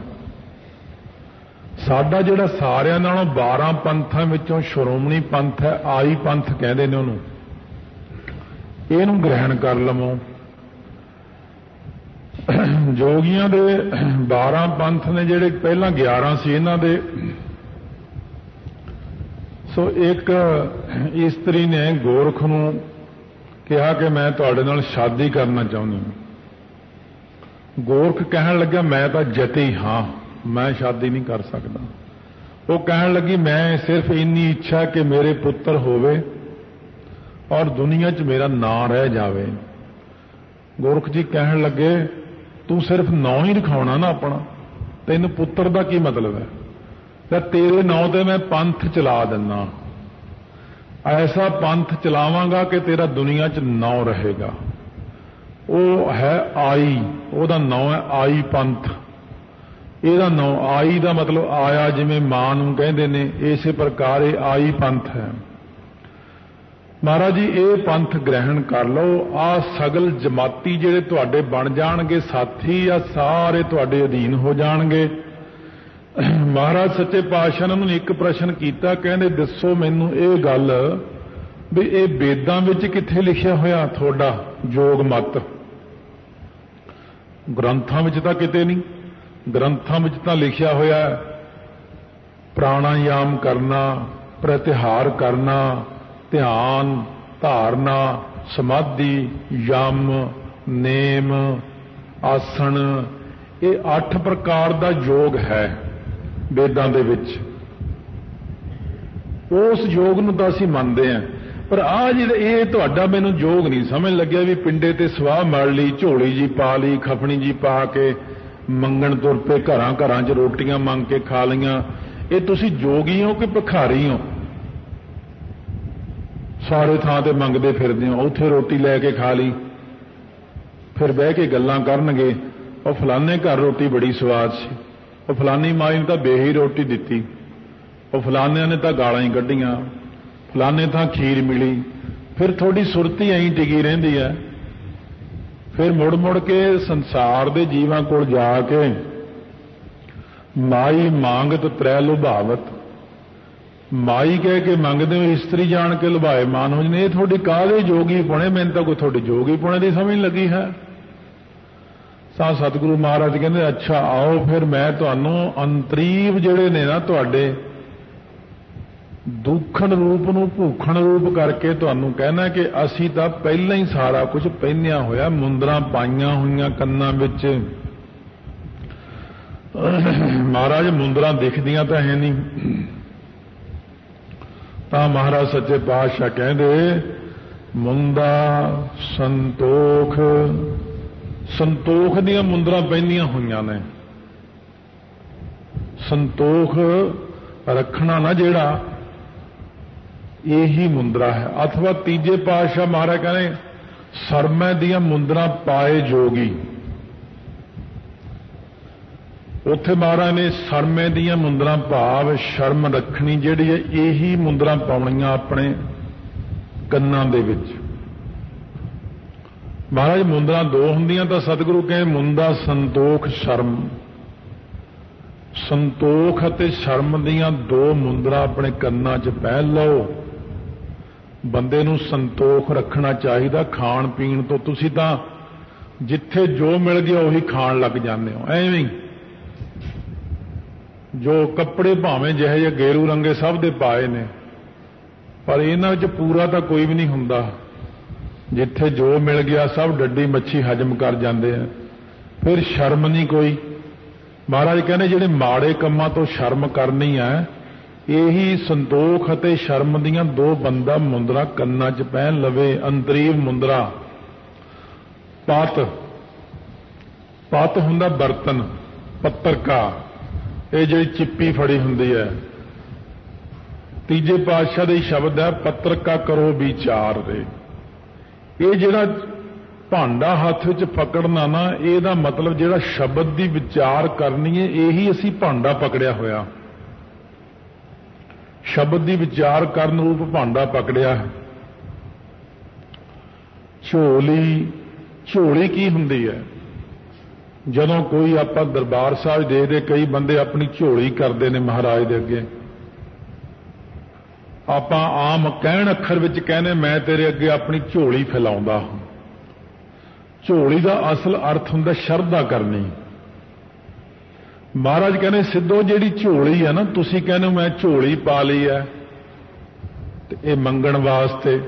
ਸਾਡਾ ਜਿਹੜਾ ਸਾਰਿਆਂ ਨਾਲੋਂ 12 ਪੰਥਾਂ ਵਿੱਚੋਂ ਸ਼੍ਰੋਮਣੀ ਪੰਥ ਹੈ, ਆਈ ਪੰਥ ਕਹਿੰਦੇ ਨੇ ਉਹਨੂੰ, ਇਹਨੂੰ ਗ੍ਰਹਿਣ ਕਰ ਲਵੋ। ਜੋਗੀਆਂ ਦੇ 12 ਪੰਥ ਨੇ, ਜਿਹੜੇ ਪਹਿਲਾਂ 11 ਸੀ ਇਹਨਾਂ ਦੇ। ਸੋ ਇੱਕ ਇਸਤਰੀ ਨੇ ਗੋਰਖ ਨੂੰ ਕਿਹਾ ਕਿ ਮੈਂ ਤੁਹਾਡੇ ਨਾਲ ਸ਼ਾਦੀ ਕਰਨਾ ਚਾਹੁੰਦੀ ਹਾਂ। ਗੋਰਖ ਕਹਿਣ ਲੱਗਾ ਮੈਂ ਤਾਂ ਜਤੀ ਹਾਂ, ਮੈਂ ਸ਼ਾਦੀ ਨਹੀਂ ਕਰ ਸਕਦਾ। ਉਹ ਕਹਿਣ ਲੱਗੀ ਮੈਂ ਸਿਰਫ ਇੰਨੀ ਇੱਛਾ ਕਿ ਮੇਰੇ ਪੁੱਤਰ ਹੋਵੇ ਔਰ ਦੁਨੀਆ 'ਚ ਮੇਰਾ ਨਾਂ ਰਹਿ ਜਾਵੇ। ਗੋਰਖ ਜੀ ਕਹਿਣ ਲੱਗੇ ਤੂੰ ਸਿਰਫ ਨਾਂ ਹੀ ਦਿਖਾਉਣਾ ਨਾ ਆਪਣਾ, ਤੈਨੂੰ ਪੁੱਤਰ ਦਾ ਕੀ ਮਤਲਬ ਹੈ? ਤਾਂ ਤੇਰੇ ਨਾਂ ਤੇ ਮੈਂ ਪੰਥ ਚਲਾ ਦਿੰਦਾ, ਐਸਾ ਪੰਥ ਚਲਾਵਾਂਗਾ ਕਿ ਤੇਰਾ ਦੁਨੀਆ 'ਚ ਨਾਂ ਰਹੇਗਾ। ਉਹ ਹੈ ਆਈ, ਉਹਦਾ ਨਾਂ ਹੈ ਆਈ ਪੰਥ। ਇਹਦਾ ਨਾਂ ਆਈ ਦਾ ਮਤਲਬ ਆਇਆ, ਜਿਵੇਂ ਮਾਂ ਨੂੰ ਕਹਿੰਦੇ ਨੇ, ਇਸੇ ਪ੍ਰਕਾਰ ਇਹ ਆਈ ਪੰਥ ਹੈ। ਮਹਾਰਾਜ ਜੀ ਇਹ ਪੰਥ ਗ੍ਰਹਿਣ ਕਰ ਲਓ, ਆ ਸਗਲ ਜਮਾਤੀ ਜਿਹੜੇ ਤੁਹਾਡੇ ਬਣ ਜਾਣਗੇ ਸਾਥੀ, ਆ ਸਾਰੇ ਤੁਹਾਡੇ ਅਧੀਨ ਹੋ ਜਾਣਗੇ। ਮਹਾਰਾਜ ਸੱਚੇ ਪਾਤਸ਼ਾਹ ਨੇ ਉਹਨੂੰ ਇੱਕ ਪ੍ਰਸ਼ਨ ਕੀਤਾ, ਕਹਿੰਦੇ ਦੱਸੋ ਮੈਨੂੰ ਇਹ ਗੱਲ ਵੀ ਇਹ ਵੇਦਾਂ ਵਿੱਚ ਕਿੱਥੇ ਲਿਖਿਆ ਹੋਇਆ ਤੁਹਾਡਾ ਯੋਗ ਮਤ? ਗ੍ਰੰਥਾਂ ਵਿੱਚ ਤਾਂ ਕਿਤੇ ਨਹੀਂ। ਗ੍ਰੰਥਾਂ ਵਿੱਚ ਤਾਂ ਲਿਖਿਆ ਹੋਇਆ ਪ੍ਰਾਣਾਯਾਮ ਕਰਨਾ, ਪ੍ਰਤਿਹਾਰ ਕਰਨਾ, ਧਿਆਨ ਧਾਰਨਾ, ਸਮਾਧੀ, ਯਮ, ਨੇਮ, ਆਸਣ, ਇਹ 8 ਪ੍ਰਕਾਰ ਦਾ ਯੋਗ ਹੈ ਵੇਦਾਂ ਦੇ ਵਿੱਚ। ਉਸ ਯੋਗ ਨੂੰ ਤਾਂ ਅਸੀਂ ਮੰਨਦੇ ਹਾਂ, ਪਰ ਆਹ ਜਿਹੜਾ ਇਹ ਤੁਹਾਡਾ ਮੈਨੂੰ ਯੋਗ ਨਹੀਂ ਸਮਝ ਲੱਗਿਆ ਵੀ ਪਿੰਡੇ ਤੇ ਸਵਾਹ ਮਲ ਲਈ, ਝੋਲੀ ਜੀ ਪਾ ਲਈ, ਖਫਣੀ ਜੀ ਪਾ ਕੇ ਮੰਗਣ ਤੁਰ ਪਏ, ਘਰਾਂ ਘਰਾਂ 'ਚ ਰੋਟੀਆਂ ਮੰਗ ਕੇ ਖਾ ਲਈਆਂ। ਇਹ ਤੁਸੀਂ ਜੋਗੀ ਹੋ ਕਿ ਭਿਖਾਰੀ ਹੋ? ਸਾਰੇ ਥਾਂ ਤੇ ਮੰਗਦੇ ਫਿਰਦੇ ਹੋ, ਉੱਥੇ ਰੋਟੀ ਲੈ ਕੇ ਖਾ ਲਈ, ਫਿਰ ਬਹਿ ਕੇ ਗੱਲਾਂ ਕਰਨਗੇ, ਉਹ ਫਲਾਣੇ ਘਰ ਰੋਟੀ ਬੜੀ ਸਵਾਦ ਸੀ, ਉਹ ਫਲਾਨੀ ਮਾਈ ਨੇ ਤਾਂ ਬੇਹੀ ਰੋਟੀ ਦਿੱਤੀ, ਉਹ ਫਲਾਨਿਆਂ ਨੇ ਤਾਂ ਗਾਲਾਂ ਹੀ ਕੱਢੀਆਂ, ਫਲਾਣੇ ਥਾਂ ਖੀਰ ਮਿਲੀ। ਫਿਰ ਤੁਹਾਡੀ ਸੁਰਤੀ ਐਂ ਟਿਕੀ ਰਹਿੰਦੀ ਹੈ। ਫਿਰ ਮੁੜ ਮੁੜ ਕੇ ਸੰਸਾਰ ਦੇ ਜੀਵਾਂ ਕੋਲ ਜਾ ਕੇ ਮਾਈ ਮੰਗਤ ਤ੍ਰੈ ਲੁਭਾਵਤ, ਮਾਈ ਕਹਿ ਕੇ ਮੰਗਦੇ ਹੋ, ਇਸਤਰੀ ਜਾਣ ਕੇ ਲੁਭਾਏ ਮਾਨ ਹੋ ਜਨੇ। ਇਹ ਤੁਹਾਡੀ ਕਾਹਦੇ ਜੋਗੀ ਪੁਣੇ? ਮੈਨੂੰ ਤਾਂ ਕੋਈ ਤੁਹਾਡੀ ਜੋਗੀ ਪੁਣੇ ਦੀ ਸਮਝ ਲੱਗੀ ਹੈ। ਤਾਂ ਸਤਿਗੁਰੂ ਮਹਾਰਾਜ ਕਹਿੰਦੇ ਅੱਛਾ ਆਓ ਫਿਰ ਮੈਂ ਤੁਹਾਨੂੰ ਅੰਤਰੀਵ ਜਿਹੜੇ ਨੇ ਨਾ ਤੁਹਾਡੇ ਦੁੱਖਣ ਰੂਪ ਨੂੰ ਭੂਖਣ ਰੂਪ ਕਰਕੇ ਤੁਹਾਨੂੰ ਕਹਿਣਾ ਕਿ ਅਸੀਂ ਤਾਂ ਪਹਿਲਾਂ ਹੀ ਸਾਰਾ ਕੁਝ ਪਹਿਨਿਆ ਹੋਇਆ, ਮੁੰਦਰਾਂ ਪਾਈਆਂ ਹੋਈਆਂ ਕੰਨਾਂ ਵਿੱਚ। ਮਹਾਰਾਜ ਮੁੰਦਰਾਂ ਦਿਖਦੀਆਂ ਤਾਂ ਹੈ ਨਹੀਂ। ਤਾਂ ਮਹਾਰਾਜ ਸੱਚੇ ਪਾਤਸ਼ਾਹ ਕਹਿੰਦੇ ਮੁੰਦਾ ਸੰਤੋਖ, ਸੰਤੋਖ ਦੀਆਂ ਮੁੰਦਰਾਂ ਪਹਿਨੀਆਂ ਹੋਈਆਂ ਨੇ। ਸੰਤੋਖ ਰੱਖਣਾ ਨਾ ਜਿਹੜਾ, ਇਹੀ ਮੁੰਦਰਾ ਹੈ। ਅਥਵਾ ਤੀਜੇ ਪਾਤਸ਼ਾਹ ਮਹਾਰਾਜ ਕਹਿੰਦੇ ਸਰਮੈ ਦੀਆਂ ਮੁੰਦਰਾਂ ਪਾਏ ਜੋਗੀ। ਉੱਥੇ ਮਹਾਰਾਜ ਨੇ ਸਰਮੈ ਦੀਆਂ ਮੁੰਦਰਾਂ ਭਾਵ ਸ਼ਰਮ ਰੱਖਣੀ ਜਿਹੜੀ ਹੈ, ਇਹੀ ਮੁੰਦਰਾਂ ਪਾਉਣੀਆਂ ਆਪਣੇ ਕੰਨਾਂ ਦੇ ਵਿੱਚ। ਮਹਾਰਾਜ ਮੁੰਦਰਾਂ ਦੋ ਹੁੰਦੀਆਂ ਤਾਂ ਸਤਿਗੁਰੂ ਕਹਿੰਦੇ ਮੁੰਦਾ ਸੰਤੋਖ ਸ਼ਰਮ। ਸੰਤੋਖ ਅਤੇ ਸ਼ਰਮ ਦੀਆਂ ਦੋ ਮੁੰਦਰਾਂ ਆਪਣੇ ਕੰਨਾਂ 'ਚ ਪਹਿਨ ਲਓ। ਬੰਦੇ ਨੂੰ ਸੰਤੋਖ ਰੱਖਣਾ ਚਾਹੀਦਾ ਖਾਣ ਪੀਣ ਤੋਂ। ਤੁਸੀਂ ਤਾਂ ਜਿੱਥੇ ਜੋ ਮਿਲ ਗਿਆ ਉਹੀ ਖਾਣ ਲੱਗ ਜਾਂਦੇ ਹੋ ਐਵੇਂ। ਜੋ ਕੱਪੜੇ ਭਾਵੇਂ ਜਿਹੇ ਜਿਹੇ ਗੇਰੂ ਰੰਗੇ ਸਭ ਦੇ ਪਾਏ ਨੇ, ਪਰ ਇਹਨਾਂ ਵਿੱਚ ਪੂਰਾ ਤਾਂ ਕੋਈ ਵੀ ਨਹੀਂ ਹੁੰਦਾ। ਜਿੱਥੇ ਜੋ ਮਿਲ ਗਿਆ ਸਭ ਡੱਡੀ ਮੱਛੀ ਹਜਮ ਕਰ ਜਾਂਦੇ ਆ, ਫਿਰ ਸ਼ਰਮ ਨਹੀਂ ਕੋਈ। ਮਹਾਰਾਜ ਕਹਿੰਦੇ ਜਿਹੜੇ ਮਾੜੇ ਕੰਮਾਂ ਤੋਂ ਸ਼ਰਮ ਕਰਨੀ ਹੈ, ਇਹੀ ਸੰਤੋਖ ਅਤੇ ਸ਼ਰਮ ਦੀਆਂ ਦੋ ਬੰਦਾ ਮੁੰਦਰਾ ਕੰਨਾਂ 'ਚ ਪਹਿਨ ਲਵੇ। ਅੰਤਰੀਵ ਮੁੰਦਰਾ। ਪਤ, ਪਤ ਹੁੰਦਾ ਬਰਤਨ, ਪੱਤਰਕਾ, ਇਹ ਜਿਹੜੀ ਚਿੱਪੀ ਫੜੀ ਹੁੰਦੀ ਹੈ। ਤੀਜੇ ਪਾਤਸ਼ਾਹ ਦੇ ਸ਼ਬਦ ਹੈ ਪੱਤਰਕਾ ਕਰੋ ਵਿਚਾਰ ਰੇ। ਇਹ ਜਿਹੜਾ ਭਾਂਡਾ ਹੱਥ ਵਿੱਚ ਪਕੜਨਾ ਨਾ, ਇਹਦਾ ਮਤਲਬ ਜਿਹੜਾ ਸ਼ਬਦ ਦੀ ਵਿਚਾਰ ਕਰਨੀ ਹੈ, ਇਹੀ ਅਸੀਂ ਭਾਂਡਾ ਪਕੜਿਆ ਹੋਇਆ। ਸ਼ਬਦ ਦੀ ਵਿਚਾਰ ਕਰਨ ਰੂਪ ਭਾਂਡਾ ਪਕੜਿਆ ਹੈ। ਝੋਲੀ, ਝੋਲੀ ਕੀ ਹੁੰਦੀ ਹੈ? ਜਦੋਂ ਕੋਈ ਆਪਾਂ ਦਰਬਾਰ ਸਾਹਿਬ ਦੇਖਦੇ, ਕਈ ਬੰਦੇ ਆਪਣੀ ਝੋਲੀ ਕਰਦੇ ਨੇ ਮਹਾਰਾਜ ਦੇ ਅੱਗੇ। ਆਪਾਂ ਆਮ ਕਹਿਣ ਅੱਖਰ ਵਿੱਚ ਕਹਿੰਦੇ ਮੈਂ ਤੇਰੇ ਅੱਗੇ ਆਪਣੀ ਝੋਲੀ ਫੈਲਾਉਂਦਾ ਹਾਂ। ਝੋਲੀ ਦਾ ਅਸਲ ਅਰਥ ਹੁੰਦਾ ਸ਼ਰਧਾ ਕਰਨੀ। ਮਹਾਰਾਜ ਕਹਿੰਦੇ ਸਿੱਧੋ ਜਿਹੜੀ ਝੋਲੀ ਹੈ ਨਾ, ਤੁਸੀਂ ਕਹਿੰਦੇ ਮੈਂ ਝੋਲੀ ਪਾ ਲਈ ਹੈ, ਤੇ ਇਹ ਮੰਗਣ ਵਾਸਤੇ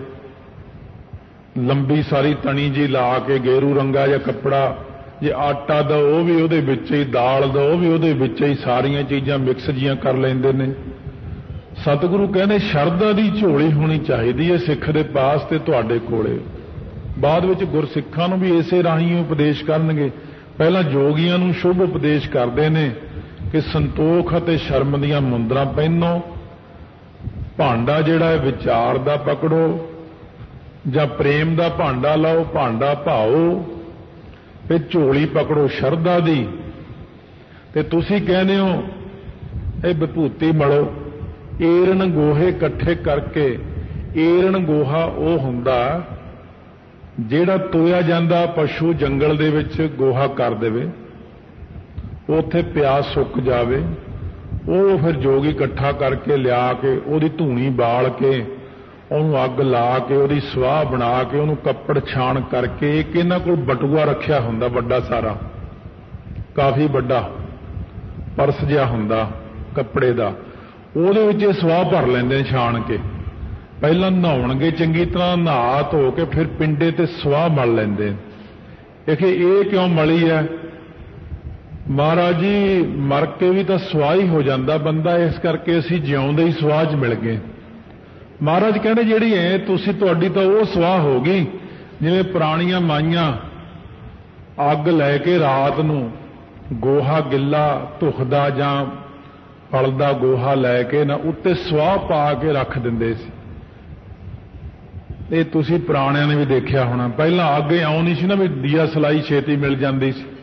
ਲੰਬੀ ਸਾਰੀ ਤਣੀ ਜੀ ਲਾ ਕੇ ਗੇਰੂ ਰੰਗਾ ਜਾਂ ਕੱਪੜਾ, ਜੇ ਆਟਾ ਦਾ ਉਹ ਵੀ ਉਹਦੇ ਵਿੱਚ ਹੀ, ਦਾਲ ਦਾ ਉਹ ਵੀ ਉਹਦੇ ਵਿੱਚ ਹੀ, ਸਾਰੀਆਂ ਚੀਜ਼ਾਂ ਮਿਕਸ ਜੀਆਂ ਕਰ ਲੈਂਦੇ ਨੇ। ਸਤਿਗੁਰੂ ਕਹਿੰਦੇ ਸ਼ਰਧਾ ਦੀ ਝੋਲੀ ਹੋਣੀ ਚਾਹੀਦੀ ਹੈ ਸਿੱਖ ਦੇ ਪਾਸ ਤੇ ਤੁਹਾਡੇ ਕੋਲੇ। ਬਾਅਦ ਵਿੱਚ ਗੁਰਸਿੱਖਾਂ ਨੂੰ ਵੀ ਇਸੇ ਰਾਹੀਂ ਉਪਦੇਸ਼ ਕਰਨਗੇ। ਪਹਿਲਾਂ ਜੋਗੀਆਂ ਨੂੰ ਸ਼ੁਭ ਉਪਦੇਸ਼ ਕਰਦੇ ਨੇ ਕਿ ਸੰਤੋਖ ਅਤੇ ਸ਼ਰਮ ਦੀਆਂ ਮੁੰਦਰਾਂ ਪਹਿਨੋ, ਭਾਂਡਾ ਜਿਹੜਾ ਹੈ ਵਿਚਾਰ ਦਾ ਪਕੜੋ ਜਾਂ ਪ੍ਰੇਮ ਦਾ ਭਾਂਡਾ ਲਾਓ, ਭਾਂਡਾ ਭਾਓ, ਤੇ ਝੋਲੀ ਪਕੜੋ ਸ਼ਰਧਾ ਦੀ। ਤੇ ਤੁਸੀਂ ਕਹਿੰਦੇ ਹੋ ਇਹ ਵਿਭੂਤੀ ਮਲੋ। ਏਰਨ ਗੋਹੇ ਇਕੱਠੇ ਕਰਕੇ, ਏਰਨ ਗੋਹਾ ਉਹ ਹੁੰਦਾ ਜਿਹੜਾ ਤੋਇਆ ਜਾਂਦਾ ਪਸ਼ੂ ਜੰਗਲ ਦੇ ਵਿੱਚ ਗੋਹਾ ਕਰ ਦੇਵੇ, ਉੱਥੇ ਪਿਆਸ ਸੁੱਕ ਜਾਵੇ, ਉਹ ਫਿਰ ਜੋਗੀ ਇਕੱਠਾ ਕਰਕੇ ਲਿਆ ਕੇ ਉਹਦੀ ਧੂਣੀ ਬਾਲ ਕੇ ਉਹਨੂੰ ਅੱਗ ਲਾ ਕੇ ਉਹਦੀ ਸਵਾਹ ਬਣਾ ਕੇ ਉਹਨੂੰ ਕੱਪੜ ਛਾਣ ਕਰਕੇ, ਇੱਕ ਇਹਨਾਂ ਕੋਲ ਬਟੂਆ ਰੱਖਿਆ ਹੁੰਦਾ ਵੱਡਾ ਸਾਰਾ, ਕਾਫੀ ਵੱਡਾ ਪਰਸ ਜਿਹਾ ਹੁੰਦਾ ਕੱਪੜੇ ਦਾ, ਉਹਦੇ ਵਿੱਚ ਇਹ ਸਵਾਹ ਭਰ ਲੈਂਦੇ ਨੇ ਛਾਣ ਕੇ। ਪਹਿਲਾਂ ਨਹਾਉਣਗੇ ਚੰਗੀ ਤਰ੍ਹਾਂ, ਨਹਾ ਧੋ ਕੇ ਫਿਰ ਪਿੰਡੇ ਤੇ ਸਵਾਹ ਮਲ ਲੈਂਦੇ। ਇਹ ਕਿਉਂ ਮਲੀ ਹੈ? ਮਹਾਰਾਜ ਜੀ ਮਰ ਕੇ ਵੀ ਤਾਂ ਸਵਾਹ ਹੀ ਹੋ ਜਾਂਦਾ ਬੰਦਾ, ਇਸ ਕਰਕੇ ਅਸੀਂ ਜਿਉਂਦੇ ਹੀ ਸਵਾਹ 'ਚ ਮਿਲ ਗਏ। ਮਹਾਰਾਜ ਕਹਿੰਦੇ ਜਿਹੜੀ ਹੈ ਤੁਸੀਂ, ਤੁਹਾਡੀ ਤਾਂ ਉਹ ਸਵਾਹ ਹੋ ਗਈ ਜਿਵੇਂ ਪੁਰਾਣੀਆਂ ਮਾਈਆਂ ਅੱਗ ਲੈ ਕੇ ਰਾਤ ਨੂੰ ਗੋਹਾ ਗਿੱਲਾ ਧੁਖਦਾ ਜਾਂ ਬਲਦਾ ਗੋਹਾ ਲੈ ਕੇ ਨਾ ਉੱਤੇ ਸਵਾਹ ਪਾ ਕੇ ਰੱਖ ਦਿੰਦੇ ਸੀ। ਇਹ ਤੁਸੀਂ ਪੁਰਾਣਿਆਂ ਨੇ ਵੀ ਦੇਖਿਆ ਹੋਣਾ। ਪਹਿਲਾਂ ਅੱਗ ਇਉਂ ਨਹੀਂ ਸੀ ਨਾ ਵੀ ਦੀਆ ਸਲਾਈ ਛੇਤੀ ਮਿਲ ਜਾਂਦੀ ਸੀ।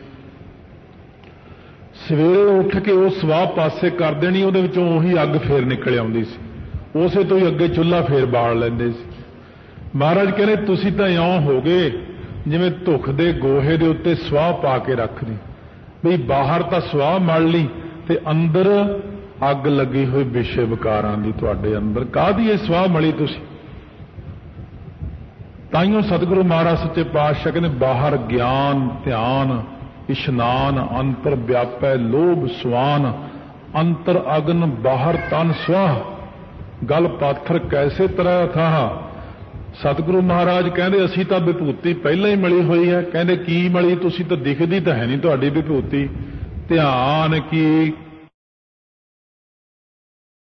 ਸਵੇਰੇ ਉੱਠ ਕੇ ਉਹ ਸਵਾਹ ਪਾਸੇ ਕਰ ਦੇਣੀ, ਉਹਦੇ ਵਿੱਚੋਂ ਉਹੀ ਅੱਗ ਫੇਰ ਨਿਕਲ ਆਉਂਦੀ ਸੀ। ਉਸੇ ਤੋਂ ਹੀ ਅੱਗੇ ਚੁੱਲ੍ਹਾ ਫੇਰ ਬਾਲ ਲੈਂਦੇ ਸੀ। ਮਹਾਰਾਜ ਕਹਿੰਦੇ ਤੁਸੀਂ ਤਾਂ ਇਉਂ ਹੋ ਗਏ ਜਿਵੇਂ ਧੁੱਖ ਦੇ ਗੋਹੇ ਦੇ ਉੱਤੇ ਸਵਾਹ ਪਾ ਕੇ ਰੱਖਦੀ, ਵੀ ਬਾਹਰ ਤਾਂ ਸਵਾਹ ਮਲ ਲਈ ਤੇ ਅੰਦਰ ਅੱਗ ਲੱਗੀ ਹੋਈ ਵਿਸ਼ੇ ਵਿਕਾਰਾਂ ਦੀ। ਤੁਹਾਡੇ ਅੰਦਰ ਕਾਹਦੀ ਇਹ ਸਵਾਹ ਮਲੀ ਤੁਸੀਂ? ਤਾਈਓ ਸਤਿਗੁਰੂ ਮਹਾਰਾਜ ਸੱਚੇ ਪਾਤਸ਼ਾਹ ਕਹਿੰਦੇ ਬਾਹਰ ਗਿਆਨ ਧਿਆਨ ਇਸ਼ਨਾਨ, ਅੰਤਰ ਵਿਆਪੈ ਲੋਭ ਸੁਆਨ, ਅੰਤਰ ਅਗਨ ਬਾਹਰ ਤਨ ਸੁਆਹ, ਗਲ ਪਾਥਰ ਕੈਸੇ ਤਰ੍ਹਾਂ ਥਾਹ। ਸਤਿਗੁਰੂ ਮਹਾਰਾਜ ਕਹਿੰਦੇ ਅਸੀਂ ਤਾਂ ਵਿਭੂਤੀ ਪਹਿਲਾਂ ਹੀ ਮਲੀ ਹੋਈ ਹੈ। ਕਹਿੰਦੇ ਕੀ ਮਲੀ? ਤੁਸੀਂ ਤਾਂ ਦਿਖਦੀ ਤਾਂ ਹੈ ਨਹੀਂ ਤੁਹਾਡੀ ਵਿਭੂਤੀ। ਧਿਆਨ ਕੀ